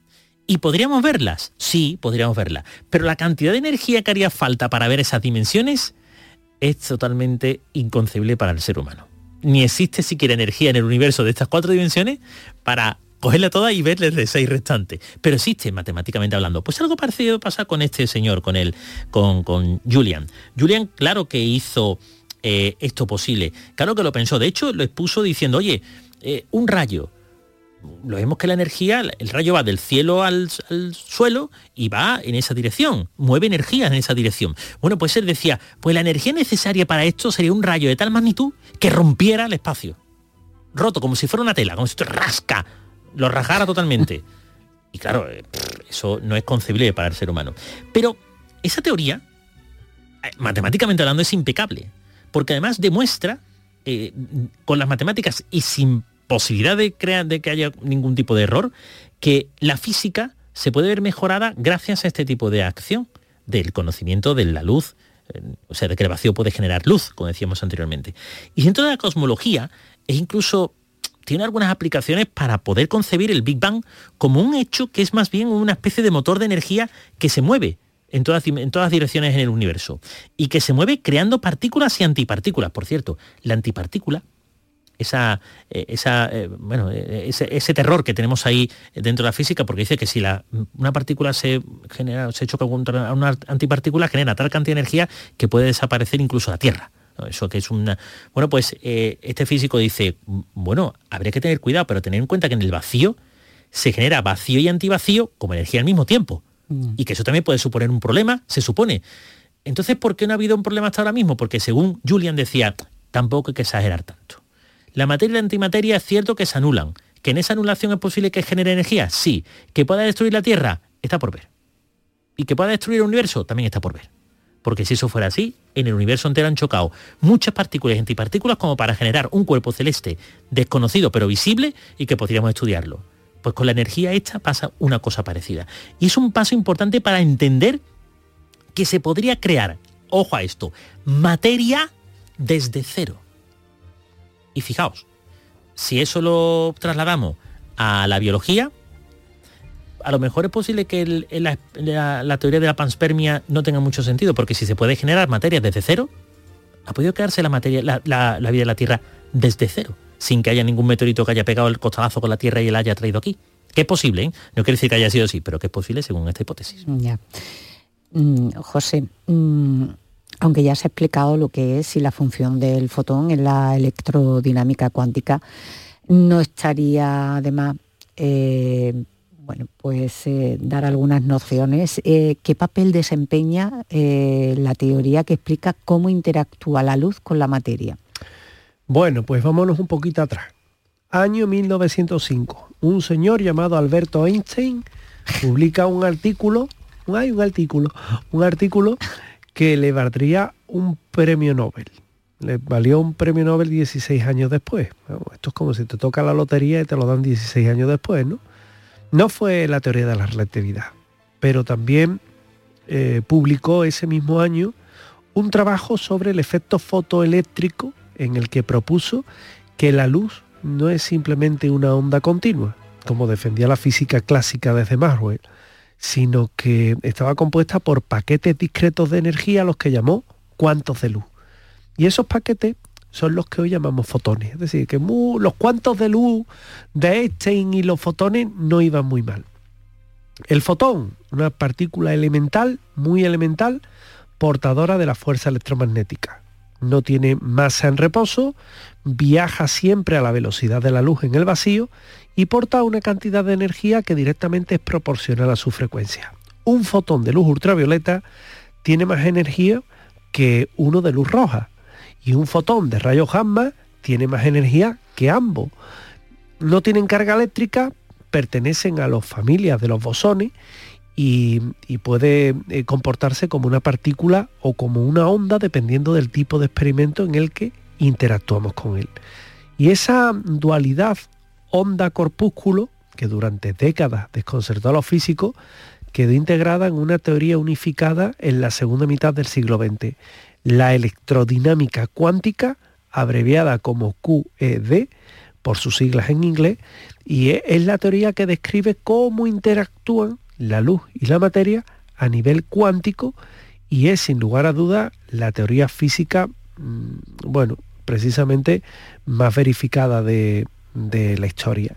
¿Y podríamos verlas? Sí, podríamos verlas. Pero la cantidad de energía que haría falta para ver esas dimensiones es totalmente inconcebible para el ser humano. Ni existe siquiera energía en el universo de estas cuatro dimensiones para cogerla toda y verles de seis restantes. Pero existe, matemáticamente hablando. Pues algo parecido pasa con este señor, con él, con, con Julian. Julian, claro que hizo eh, esto posible. Claro que lo pensó. De hecho, lo expuso diciendo, oye, eh, un rayo. Lo vemos que la energía, el rayo va del cielo al, al suelo y va en esa dirección, mueve energía en esa dirección. Bueno, pues él decía, pues la energía necesaria para esto sería un rayo de tal magnitud que rompiera el espacio. Roto, como si fuera una tela, como si esto rasca, lo rajara totalmente. Y claro, eso no es concebible para el ser humano. Pero esa teoría, matemáticamente hablando, es impecable, porque además demuestra, eh, con las matemáticas y sin posibilidad de, crear, de que haya ningún tipo de error, que la física se puede ver mejorada gracias a este tipo de acción, del conocimiento de la luz, eh, o sea, de que el vacío puede generar luz, como decíamos anteriormente. Y dentro de la cosmología, es incluso, tiene algunas aplicaciones para poder concebir el Big Bang como un hecho que es más bien una especie de motor de energía que se mueve en todas, en todas direcciones en el universo, y que se mueve creando partículas y antipartículas. Por cierto, la antipartícula, esa, esa eh, bueno, ese, ese terror que tenemos ahí dentro de la física, porque dice que si la, una partícula se genera, se choca contra una antipartícula, genera tal cantidad de energía que puede desaparecer incluso la Tierra. Eso que es una... Bueno, pues eh, este físico dice, bueno, habría que tener cuidado, pero tener en cuenta que en el vacío se genera vacío y antivacío como energía al mismo tiempo. Mm. Y que eso también puede suponer un problema, se supone. Entonces, ¿por qué no ha habido un problema hasta ahora mismo? Porque según Julian decía, tampoco hay que exagerar tanto. La materia y la antimateria es cierto que se anulan. ¿Que en esa anulación es posible que genere energía? Sí. ¿Que pueda destruir la Tierra? Está por ver. ¿Y que pueda destruir el universo? También está por ver. Porque si eso fuera así, en el universo entero han chocado muchas partículas y antipartículas como para generar un cuerpo celeste desconocido pero visible y que podríamos estudiarlo. Pues con la energía esta pasa una cosa parecida. Y es un paso importante para entender que se podría crear, ojo a esto, materia desde cero. Y fijaos, si eso lo trasladamos a la biología, a lo mejor es posible que el, la, la, la teoría de la panspermia no tenga mucho sentido, porque si se puede generar materia desde cero, ha podido quedarse la materia, la, la, la vida de la Tierra desde cero, sin que haya ningún meteorito que haya pegado el costalazo con la Tierra y la haya traído aquí. Que es posible, ¿eh? No quiere decir que haya sido así, pero que es posible según esta hipótesis. Ya. Mm, José, mm, aunque ya se ha explicado lo que es y la función del fotón en la electrodinámica cuántica, no estaría además, eh, bueno, pues eh, dar algunas nociones. Eh, ¿Qué papel desempeña eh, la teoría que explica cómo interactúa la luz con la materia? Bueno, pues vámonos un poquito atrás. Año mil novecientos cinco. Un señor llamado Alberto Einstein publica un artículo, hay un artículo, un artículo que le valdría un premio Nobel. Le valió un premio Nobel dieciséis años después. Bueno, esto es como si te toca la lotería y te lo dan dieciséis años después, ¿no? No fue la teoría de la relatividad, pero también eh, publicó ese mismo año un trabajo sobre el efecto fotoeléctrico en el que propuso que la luz no es simplemente una onda continua, como defendía la física clásica desde Maxwell, sino que estaba compuesta por paquetes discretos de energía, los que llamó cuantos de luz. Y esos paquetes son los que hoy llamamos fotones. Es decir, que muy, los cuantos de luz de Einstein y los fotones no iban muy mal. El fotón, una partícula elemental, muy elemental, portadora de la fuerza electromagnética. No tiene masa en reposo, viaja siempre a la velocidad de la luz en el vacío y porta una cantidad de energía que directamente es proporcional a su frecuencia. Un fotón de luz ultravioleta tiene más energía que uno de luz roja y un fotón de rayos gamma tiene más energía que ambos. No tienen carga eléctrica, pertenecen a las familias de los bosones y, y puede eh, comportarse como una partícula o como una onda dependiendo del tipo de experimento en el que interactuamos con él. Y esa dualidad onda-corpúsculo, que durante décadas desconcertó a los físicos, quedó integrada en una teoría unificada en la segunda mitad del siglo veinte, la electrodinámica cuántica, abreviada como Q E D, por sus siglas en inglés, y es la teoría que describe cómo interactúan la luz y la materia a nivel cuántico, y es sin lugar a dudas la teoría física, bueno, precisamente más verificada de, de la historia.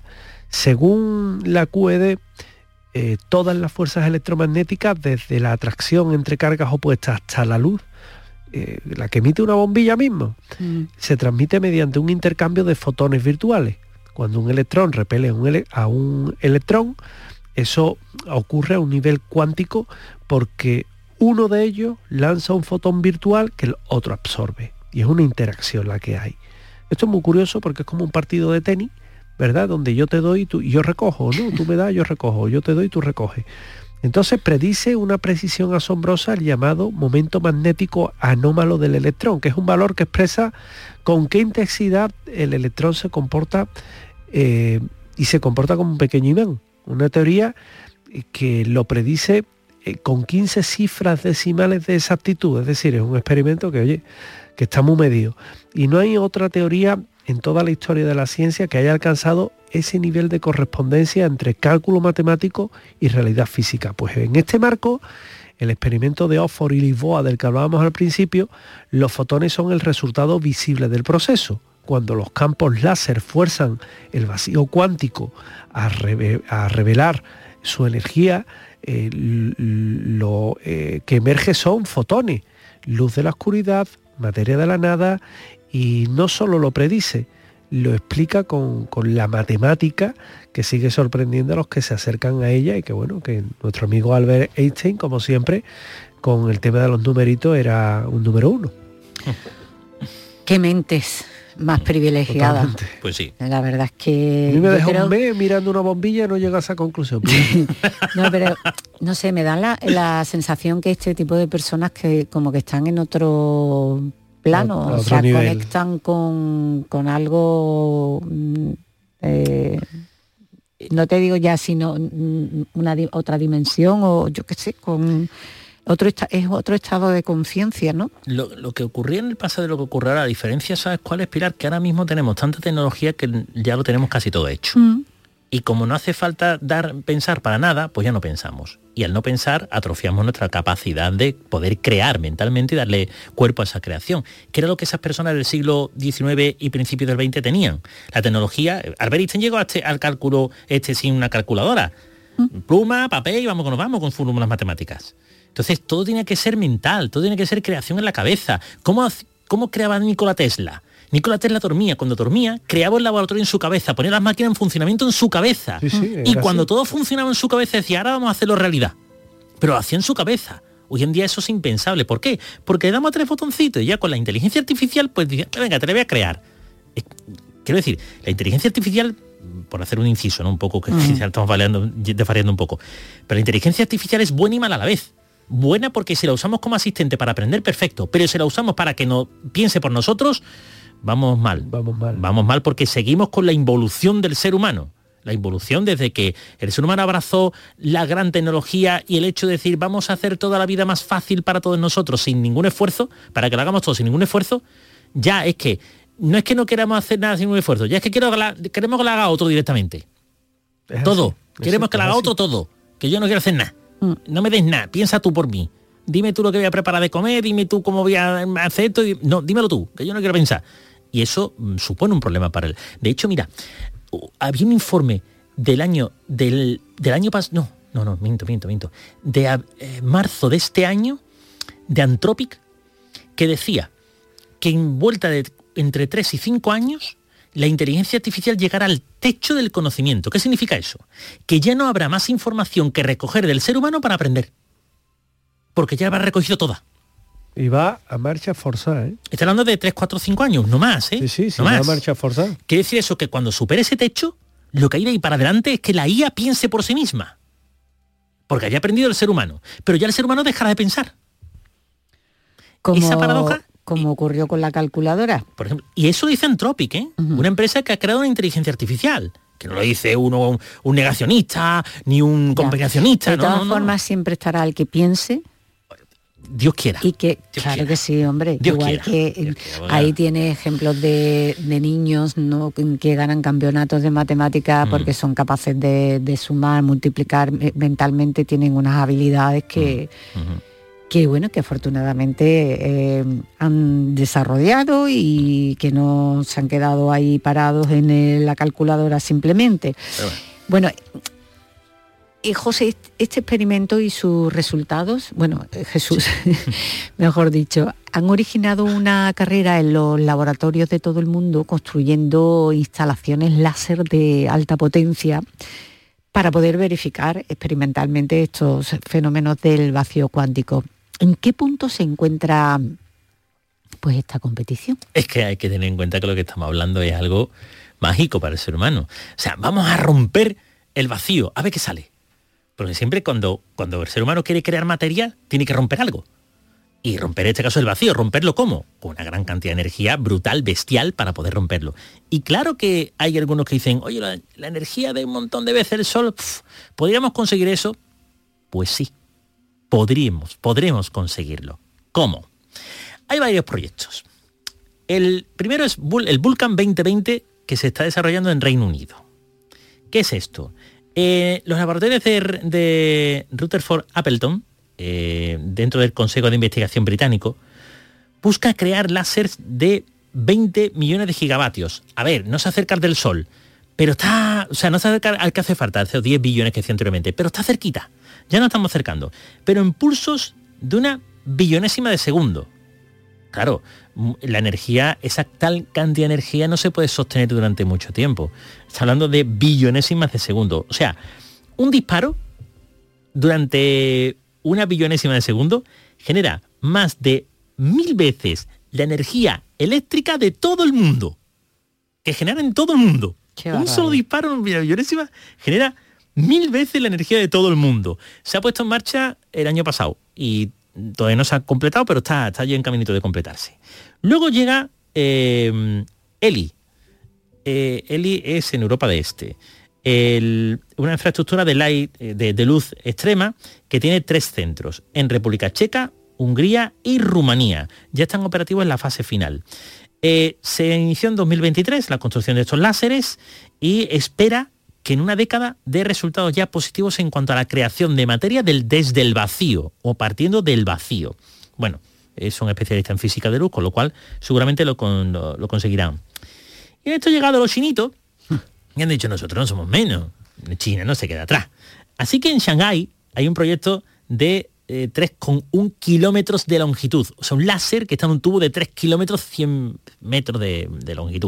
Según la Q E D, eh, todas las fuerzas electromagnéticas, desde la atracción entre cargas opuestas hasta la luz, eh, la que emite una bombilla mismo, mm. se transmite mediante un intercambio de fotones virtuales. Cuando un electrón repele un ele- a un electrón, eso ocurre a un nivel cuántico porque uno de ellos lanza un fotón virtual que el otro absorbe. Y es una interacción la que hay. Esto es muy curioso porque es como un partido de tenis, ¿verdad? Donde yo te doy y, tú, y yo recojo, ¿no? Tú me das, yo recojo, yo te doy y tú recoges. Entonces predice una precisión asombrosa el llamado momento magnético anómalo del electrón, que es un valor que expresa con qué intensidad el electrón se comporta eh, y se comporta como un pequeño imán. Una teoría que lo predice eh, con quince cifras decimales de exactitud, es decir, es un experimento que, oye, que está muy medido. Y no hay otra teoría en toda la historia de la ciencia que haya alcanzado ese nivel de correspondencia entre cálculo matemático y realidad física. Pues en este marco, el experimento de Oxford y Lisboa del que hablábamos al principio, los fotones son el resultado visible del proceso. Cuando los campos láser fuerzan el vacío cuántico a, reve- a revelar su energía, eh, lo eh, que emerge son fotones, luz de la oscuridad, materia de la nada, y no solo lo predice, lo explica con, con la matemática que sigue sorprendiendo a los que se acercan a ella, y que bueno, que nuestro amigo Albert Einstein, como siempre, con el tema de los numeritos era un número uno. Qué mentes más privilegiadas. Totalmente. Pues sí. La verdad es que... A mí me dejó creo... un mes mirando una bombilla y no llega a esa conclusión. No, pero no sé, me da la, la sensación que este tipo de personas que como que están en otro plano, a, a o sea, nivel. conectan con, con algo, eh, no te digo ya, sino una otra dimensión, o yo qué sé, con otro es otro estado de conciencia, ¿no? Lo, lo que ocurría en el pasado y lo que ocurre ahora, la diferencia, ¿sabes cuál es, Pilar? Que ahora mismo tenemos tanta tecnología que ya lo tenemos casi todo hecho. Mm. Y como no hace falta dar pensar para nada, pues ya no pensamos. Y al no pensar, atrofiamos nuestra capacidad de poder crear mentalmente y darle cuerpo a esa creación, que era lo que esas personas del siglo diecinueve y principios del veinte tenían. La tecnología, Albert Einstein llegó a este, al cálculo este sin una calculadora. Mm. Pluma, papel y vamos que nos vamos con fórmulas matemáticas. Entonces todo tiene que ser mental, todo tiene que ser creación en la cabeza. ¿Cómo, cómo creaba Nikola Tesla? Nikola Tesla dormía, cuando dormía, creaba el laboratorio en su cabeza, ponía las máquinas en funcionamiento en su cabeza. Sí, sí, y cuando así. todo funcionaba en su cabeza decía, ahora vamos a hacerlo realidad. Pero lo hacía en su cabeza. Hoy en día eso es impensable. ¿Por qué? Porque le damos a tres botoncitos y ya con la inteligencia artificial, pues venga, te la voy a crear. Eh, quiero decir, la inteligencia artificial, por hacer un inciso, ¿no? Un poco, que mm. estamos variando, desvariando un poco, pero la inteligencia artificial es buena y mala a la vez. Buena porque si la usamos como asistente para aprender, perfecto, pero si la usamos para que no piense por nosotros, vamos mal. Vamos mal. Vamos mal porque seguimos con la involución del ser humano. La involución desde que el ser humano abrazó la gran tecnología y el hecho de decir vamos a hacer toda la vida más fácil para todos nosotros sin ningún esfuerzo, para que lo hagamos todo sin ningún esfuerzo, ya es que no es que no queramos hacer nada sin ningún esfuerzo, ya es que quiero que la, queremos que lo haga otro directamente. Es todo. Así. Queremos que lo haga otro todo, que yo no quiero hacer nada. No me des nada, piensa tú por mí. Dime tú lo que voy a preparar de comer, dime tú cómo voy a hacer esto. No, dímelo tú, que yo no quiero pensar. Y eso mm, supone un problema para él. De hecho, mira, uh, había un informe del año, del, del año pasado, no, no, no, miento, miento, miento, de eh, marzo de este año, de Anthropic, que decía que en vuelta de entre tres y cinco años, la inteligencia artificial llegará al techo del conocimiento. ¿Qué significa eso? Que ya no habrá más información que recoger del ser humano para aprender. Porque ya habrá recogido toda. Y va a marcha forzada, ¿eh? Está hablando de tres, cuatro, cinco años, no más, ¿eh? Sí, sí, sí, no va más. a marcha forzada. Quiere decir eso, que cuando supere ese techo, lo que hay de ahí para adelante es que la I A piense por sí misma. Porque haya aprendido el ser humano. Pero ya el ser humano dejará de pensar. Como, Esa paradoja... como ocurrió con la calculadora. Por ejemplo, y eso dice Anthropic, ¿eh? Uh-huh. Una empresa que ha creado una inteligencia artificial. Que no lo dice uno un, un negacionista, ni un conspiracionista. De no, todas no, formas, no. siempre estará el que piense. Dios quiera. Y que, Dios claro quiera. que sí, hombre. Dios Igual quiera. que Dios quiera, ahí tiene ejemplos de, de niños, ¿no?, que ganan campeonatos de matemáticas mm. porque son capaces de, de sumar, multiplicar mentalmente, tienen unas habilidades que, mm. uh-huh. que bueno, que afortunadamente eh, han desarrollado y que no se han quedado ahí parados en el, la calculadora simplemente. Pero bueno. bueno Y José, este experimento y sus resultados, bueno, Jesús, mejor dicho, han originado una carrera en los laboratorios de todo el mundo construyendo instalaciones láser de alta potencia para poder verificar experimentalmente estos fenómenos del vacío cuántico. ¿En qué punto se encuentra pues esta competición? Es que hay que tener en cuenta que lo que estamos hablando es algo mágico para el ser humano. O sea, vamos a romper el vacío, a ver qué sale. Porque siempre cuando, cuando el ser humano quiere crear materia, tiene que romper algo. Y romper en este caso el vacío, ¿romperlo cómo? Con una gran cantidad de energía brutal, bestial, para poder romperlo. Y claro que hay algunos que dicen, oye, la, la energía de un montón de veces el Sol, pf, ¿podríamos conseguir eso? Pues sí, podríamos, podremos conseguirlo. ¿Cómo? Hay varios proyectos. El primero es el Vulcan veinte veinte, que se está desarrollando en Reino Unido. ¿Qué es esto? Eh, los laboratorios de, de Rutherford Appleton, eh, dentro del Consejo de Investigación británico, busca crear láseres de veinte millones de gigavatios. A ver, no se acerca al del Sol, pero está, o sea, no se acerca al que hace falta, esos diez billones que decía anteriormente, pero está cerquita, ya nos estamos acercando, pero en pulsos de una billonésima de segundo. Claro, la energía, esa tal cantidad de energía no se puede sostener durante mucho tiempo. Está hablando de billonésimas de segundo. O sea, un disparo durante una billonésima de segundo genera más de mil veces la energía eléctrica de todo el mundo. Que genera en todo el mundo. Un solo disparo en una billonésima genera mil veces la energía de todo el mundo. Se ha puesto en marcha el año pasado y todavía no se ha completado, pero está, está ya en caminito de completarse. Luego llega eh, ELI. Eh, ELI es en Europa de Este. El, una infraestructura de, light, de, de luz extrema que tiene tres centros, en República Checa, Hungría y Rumanía. Ya están operativos en la fase final. Eh, se inició en dos mil veintitrés la construcción de estos láseres y espera que en una década dé resultados ya positivos en cuanto a la creación de materia del, desde el vacío o partiendo del vacío. Bueno, eh, son especialistas en física de luz, con lo cual seguramente lo, con, lo, lo conseguirán. Y en esto han llegado los chinitos y han dicho, nosotros no somos menos, China no se queda atrás. Así que en Shanghái hay un proyecto de eh, tres coma uno kilómetros de longitud, o sea, un láser que está en un tubo de tres kilómetros, cien metros de, de longitud.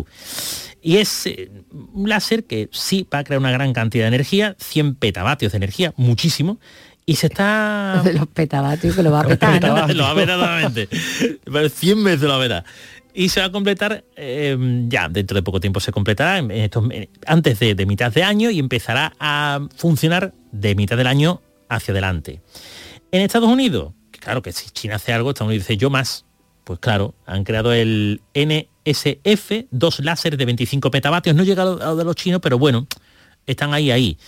Y es eh, un láser que sí va a crear una gran cantidad de energía, cien petavatios de energía, muchísimo, y se está... De los petavatios que lo va a petar, ¿no? Lo va a petar totalmente. cien veces lo va a petar. Y se va a completar, eh, ya dentro de poco tiempo se completará, en estos, antes de, de mitad de año, y empezará a funcionar de mitad del año hacia adelante. En Estados Unidos, claro que si China hace algo, Estados Unidos dice yo más, pues claro, han creado el N S F, dos láseres de veinticinco petavatios, no llega a lo de los chinos, pero bueno, están ahí, ahí.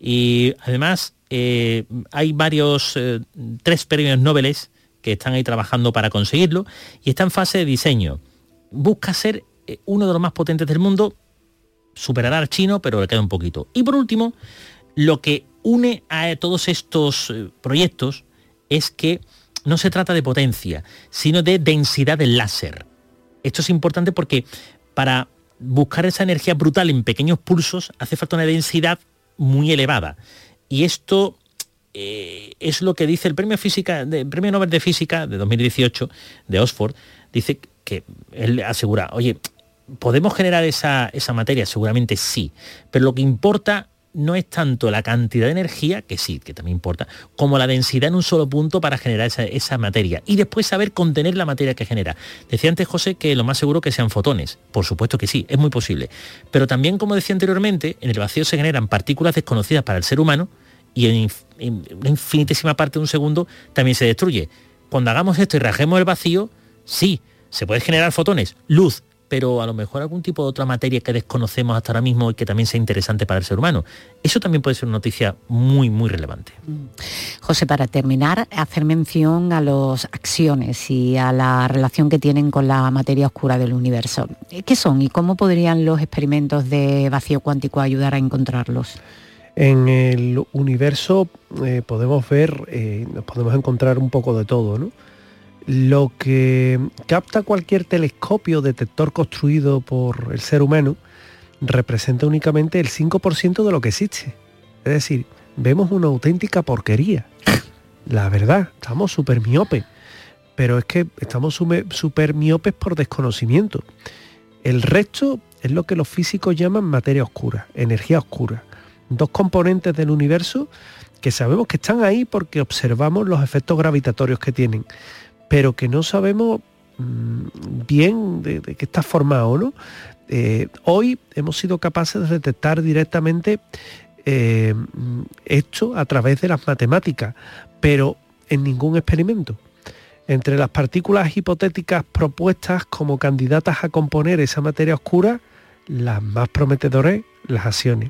Y además eh, hay varios, eh, tres premios Nobel que están ahí trabajando para conseguirlo, y está en fase de diseño. Busca ser uno de los más potentes del mundo, superará al chino, pero le queda un poquito. Y por último, lo que une a todos estos proyectos es que no se trata de potencia, sino de densidad del láser. Esto es importante porque para buscar esa energía brutal en pequeños pulsos hace falta una densidad muy elevada. Y esto eh, es lo que dice el premio, física, el premio Nobel de Física de dos mil dieciocho de Oxford, dice que él asegura, oye, ¿podemos generar esa, esa materia? Seguramente sí, pero lo que importa no es tanto la cantidad de energía, que sí, que también importa, como la densidad en un solo punto para generar esa, esa materia. Y después saber contener la materia que genera. Decía antes José que lo más seguro que sean fotones. Por supuesto que sí, es muy posible. Pero también, como decía anteriormente, en el vacío se generan partículas desconocidas para el ser humano y en, en una infinitésima parte de un segundo también se destruye. Cuando hagamos esto y rajemos el vacío, sí, se puede generar fotones, luz, pero a lo mejor algún tipo de otra materia que desconocemos hasta ahora mismo y que también sea interesante para el ser humano. Eso también puede ser una noticia muy, muy relevante. José, para terminar, hacer mención a las acciones y a la relación que tienen con la materia oscura del universo. ¿Qué son y cómo podrían los experimentos de vacío cuántico ayudar a encontrarlos? En el universo eh, podemos ver, eh, nos podemos encontrar un poco de todo, ¿no? Lo que capta cualquier telescopio detector construido por el ser humano representa únicamente el cinco por ciento de lo que existe. Es decir, vemos una auténtica porquería. La verdad, estamos súper miopes. Pero es que estamos súper miopes por desconocimiento. El resto es lo que los físicos llaman materia oscura, energía oscura. Dos componentes del universo que sabemos que están ahí porque observamos los efectos gravitatorios que tienen, pero que no sabemos mmm, bien de, de qué está formado, ¿no? Eh, hoy hemos sido capaces de detectar directamente eh, esto a través de las matemáticas, pero en ningún experimento. Entre las partículas hipotéticas propuestas como candidatas a componer esa materia oscura, las más prometedoras, las acciones.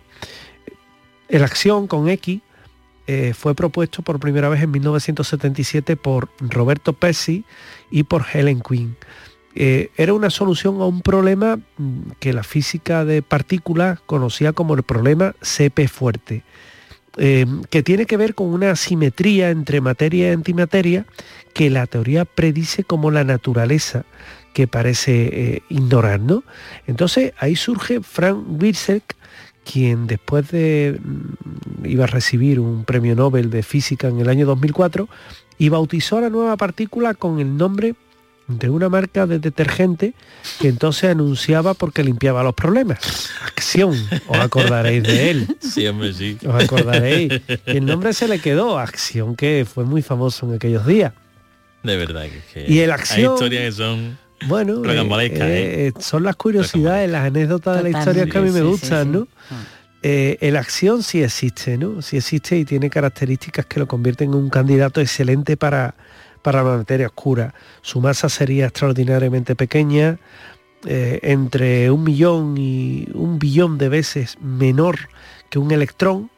El axión con X eh, fue propuesto por primera vez en mil novecientos setenta y siete por Roberto Pesci y por Helen Quinn. Eh, era una solución a un problema que la física de partículas conocía como el problema C P fuerte, eh, que tiene que ver con una asimetría entre materia y antimateria que la teoría predice como la naturaleza que parece eh, ignorar, ¿no? Entonces ahí surge Frank Wilczek, quien después de iba a recibir un premio Nobel de Física en el año dos mil cuatro y bautizó a la nueva partícula con el nombre de una marca de detergente que entonces anunciaba porque limpiaba los problemas. Acción, os acordaréis de él. Sí, hombre, sí. Os acordaréis. Y el nombre se le quedó, Acción, que fue muy famoso en aquellos días. De verdad que, que y el Acción, hay historias que son... Bueno, eh, eh, eh, son las curiosidades, las anécdotas de la historia que a mí me gustan, ¿no? Eh, el acción sí existe, ¿no? Sí existe y tiene características que lo convierten en un candidato excelente para, para la materia oscura. Su masa sería extraordinariamente pequeña, eh, entre un millón y un billón de veces menor que un electrón.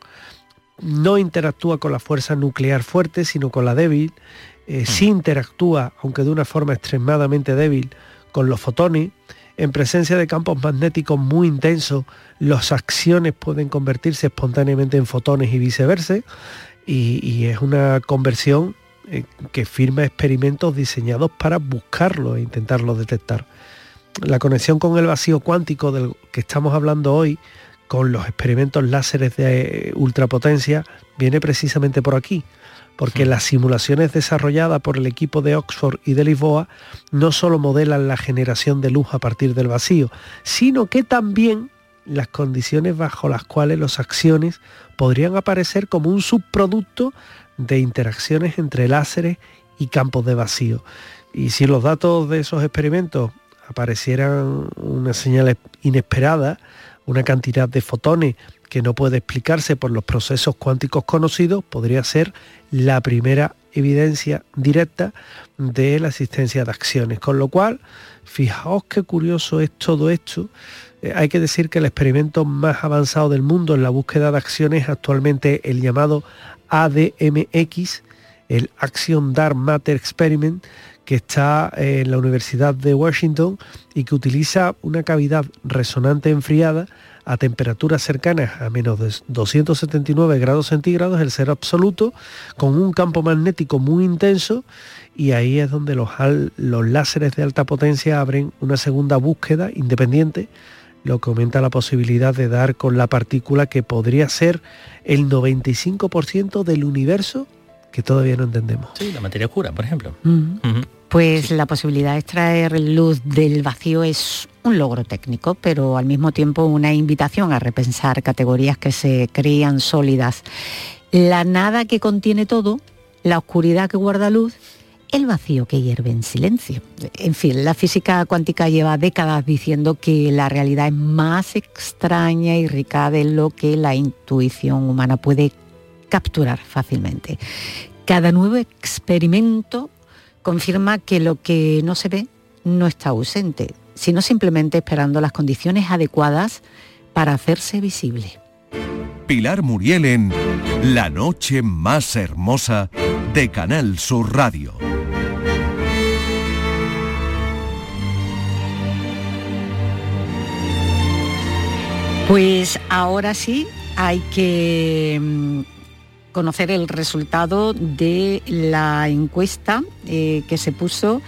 No interactúa con la fuerza nuclear fuerte, sino con la débil. Eh, sí interactúa, aunque de una forma extremadamente débil, con los fotones. En presencia de campos magnéticos muy intensos, las acciones pueden convertirse espontáneamente en fotones y viceversa. Y, y es una conversión eh, que firma experimentos diseñados para buscarlo e intentarlo detectar. La conexión con el vacío cuántico del que estamos hablando hoy, con los experimentos láseres de ultrapotencia, viene precisamente por aquí. Porque las simulaciones desarrolladas por el equipo de Oxford y de Lisboa no solo modelan la generación de luz a partir del vacío, sino que también las condiciones bajo las cuales los acciones podrían aparecer como un subproducto de interacciones entre láseres y campos de vacío. Y si los datos de esos experimentos aparecieran una señal inesperada, una cantidad de fotones que no puede explicarse por los procesos cuánticos conocidos, podría ser la primera evidencia directa de la existencia de acciones. Con lo cual, fijaos qué curioso es todo esto. Eh, hay que decir que el experimento más avanzado del mundo en la búsqueda de acciones es actualmente el llamado A D M X, el Action Dark Matter Experiment, que está en la Universidad de Washington y que utiliza una cavidad resonante enfriada a temperaturas cercanas a menos de doscientos setenta y nueve grados centígrados, el cero absoluto, con un campo magnético muy intenso, y ahí es donde los, los láseres de alta potencia abren una segunda búsqueda independiente, lo que aumenta la posibilidad de dar con la partícula que podría ser el noventa y cinco por ciento del universo que todavía no entendemos. Sí, la materia oscura, por ejemplo. Mm. Uh-huh. Pues la posibilidad de extraer luz del vacío es un logro técnico, pero al mismo tiempo una invitación a repensar categorías que se creían sólidas. La nada que contiene todo, la oscuridad que guarda luz, el vacío que hierve en silencio. En fin, la física cuántica lleva décadas diciendo que la realidad es más extraña y rica de lo que la intuición humana puede capturar fácilmente. Cada nuevo experimento confirma que lo que no se ve no está ausente, sino simplemente esperando las condiciones adecuadas para hacerse visible. Pilar Muriel en La noche más hermosa de Canal Sur Radio. Pues ahora sí hay que mm, conocer el resultado de la encuesta eh, que se puso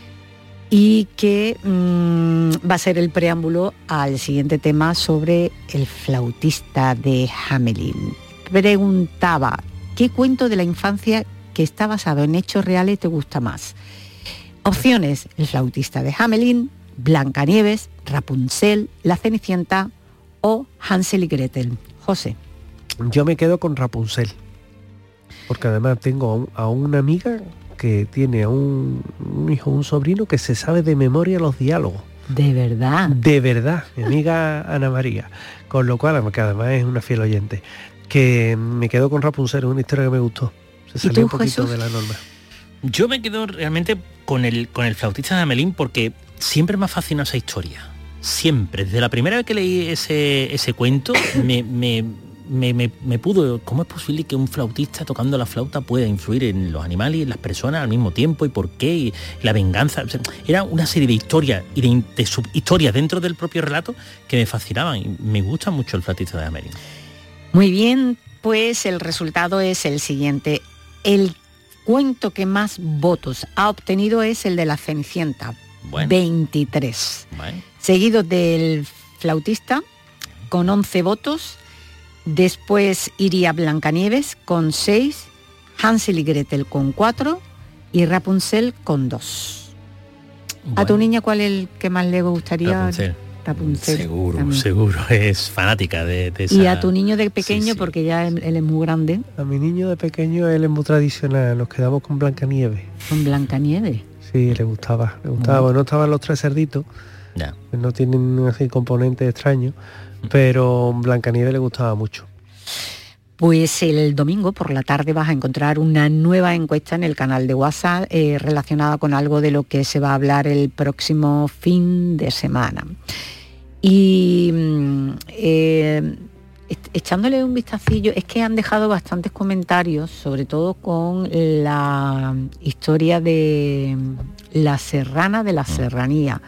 y que mmm, va a ser el preámbulo al siguiente tema sobre el flautista de Hamelin. Preguntaba, ¿qué cuento de la infancia que está basado en hechos reales te gusta más? Opciones: El flautista de Hamelin, Blancanieves, Rapunzel, La Cenicienta o Hansel y Gretel. José. Yo me quedo con Rapunzel, porque además tengo a, un, a una amiga que tiene a un, un hijo, un sobrino que se sabe de memoria los diálogos. ¿De verdad? De verdad, mi amiga Ana María. Con lo cual, que además es una fiel oyente, que me quedo con Rapunzel, es una historia que me gustó. Se salió tú, un poquito Jesús? de la norma. Yo me quedo realmente con el, con el flautista de Hamelin porque siempre me ha fascinado esa historia. Siempre. Desde la primera vez que leí ese, ese cuento, me, me, me, me, me pudo... ¿Cómo es posible que un flautista tocando la flauta pueda influir en los animales y en las personas al mismo tiempo? ¿Y por qué? Y la venganza. O sea, era una serie de historias y de, de subhistorias dentro del propio relato que me fascinaban. Y me gusta mucho el flautista de Hamelin. Muy bien, pues el resultado es el siguiente. El cuento que más votos ha obtenido es el de La Cenicienta, bueno. veintitrés. Bueno. Seguido del flautista con once votos. Después iría Blancanieves con seis, Hansel y Gretel con cuatro y Rapunzel con dos. Bueno. ¿A tu niña cuál es el que más le gustaría? Rapunzel. Rapunzel. Seguro, también. Seguro. Es fanática de, de esa... Y a tu niño de pequeño, sí, sí. Porque ya él, él es muy grande. A mi niño de pequeño él es muy tradicional, nos quedamos con Blancanieves. ¿Con Blancanieves? Sí, le gustaba, le gustaba. Uh-huh. Bueno, estaban los tres cerditos, ya. No tienen así componentes extraños, pero Blancanieves le gustaba mucho. Pues el domingo por la tarde vas a encontrar una nueva encuesta en el canal de WhatsApp eh, relacionada con algo de lo que se va a hablar el próximo fin de semana. Y eh, echándole un vistacillo, es que han dejado bastantes comentarios, sobre todo con la historia de la serrana de la serranía.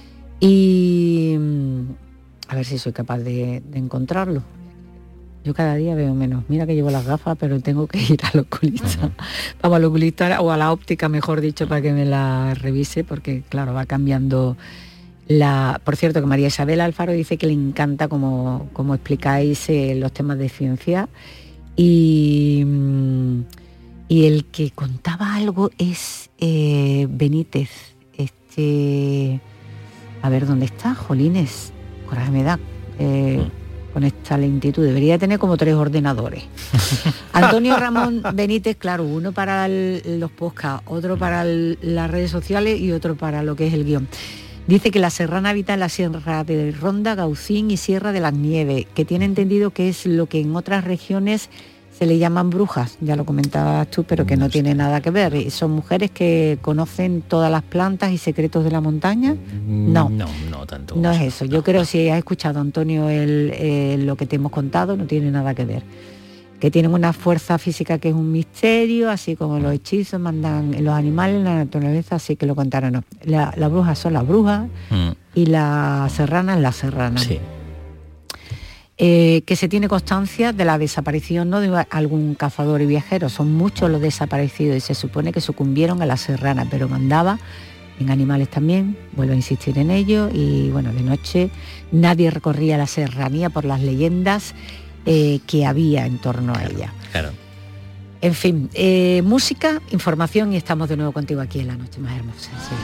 Y a ver si soy capaz de, de encontrarlo. Yo cada día veo menos. Mira que llevo las gafas, pero tengo que ir al oculista. Uh-huh. Vamos al oculista o a la óptica, mejor dicho, para que me la revise, porque claro, va cambiando la... Por cierto, que María Isabel Alfaro dice que le encanta cómo, cómo explicáis eh, los temas de ciencia. Y, y el que contaba algo es eh, Benítez. Este... A ver, ¿dónde está? Jolines, coraje me da. Eh, con esta lentitud. Debería tener como tres ordenadores. Antonio Ramón Benítez, claro, uno para el, los podcasts, otro para el, las redes sociales y otro para lo que es el guión. Dice que la serrana habita en la Sierra de Ronda, Gaucín y Sierra de las Nieves, que tiene entendido que es lo que en otras regiones se le llaman brujas, ya lo comentabas tú, pero que no tiene nada que ver. ¿Y son mujeres que conocen todas las plantas y secretos de la montaña? No, no, no tanto. No es eso. Yo creo, si has escuchado, Antonio, el, el, lo que te hemos contado, no tiene nada que ver. Que tienen una fuerza física que es un misterio, así como los hechizos mandan los animales, la naturaleza, así que lo contaron. No. La, las brujas son las brujas mm. y la serrana es la serrana. Sí. Eh, que se tiene constancia de la desaparición, no de algún cazador y viajero, son muchos los desaparecidos y se supone que sucumbieron a la serrana, pero mandaba en animales también, vuelvo a insistir en ello, y bueno, de noche nadie recorría la serranía por las leyendas eh, que había en torno a claro, ella. Claro. En fin, eh, música, información y estamos de nuevo contigo aquí en La Noche Más Hermosa. Sí.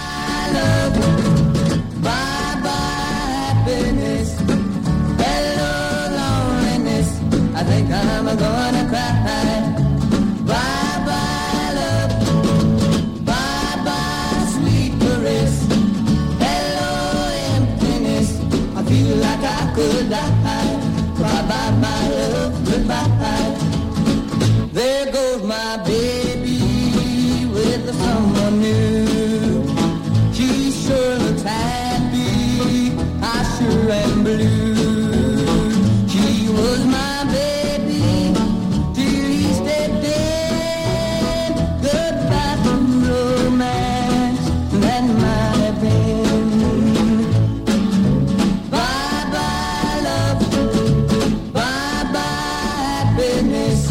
There goes my baby with someone new. She sure looks happy, I sure am blue. She was my baby till he stepped in. Goodbye to romance that might have been. Bye bye love, bye bye happiness.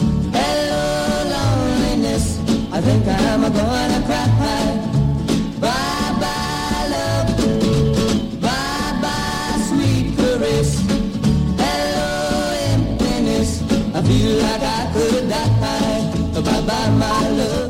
I think I'm gonna cry. Bye bye love, bye bye sweet caress. Hello emptiness, I feel like I could die. Bye bye my love.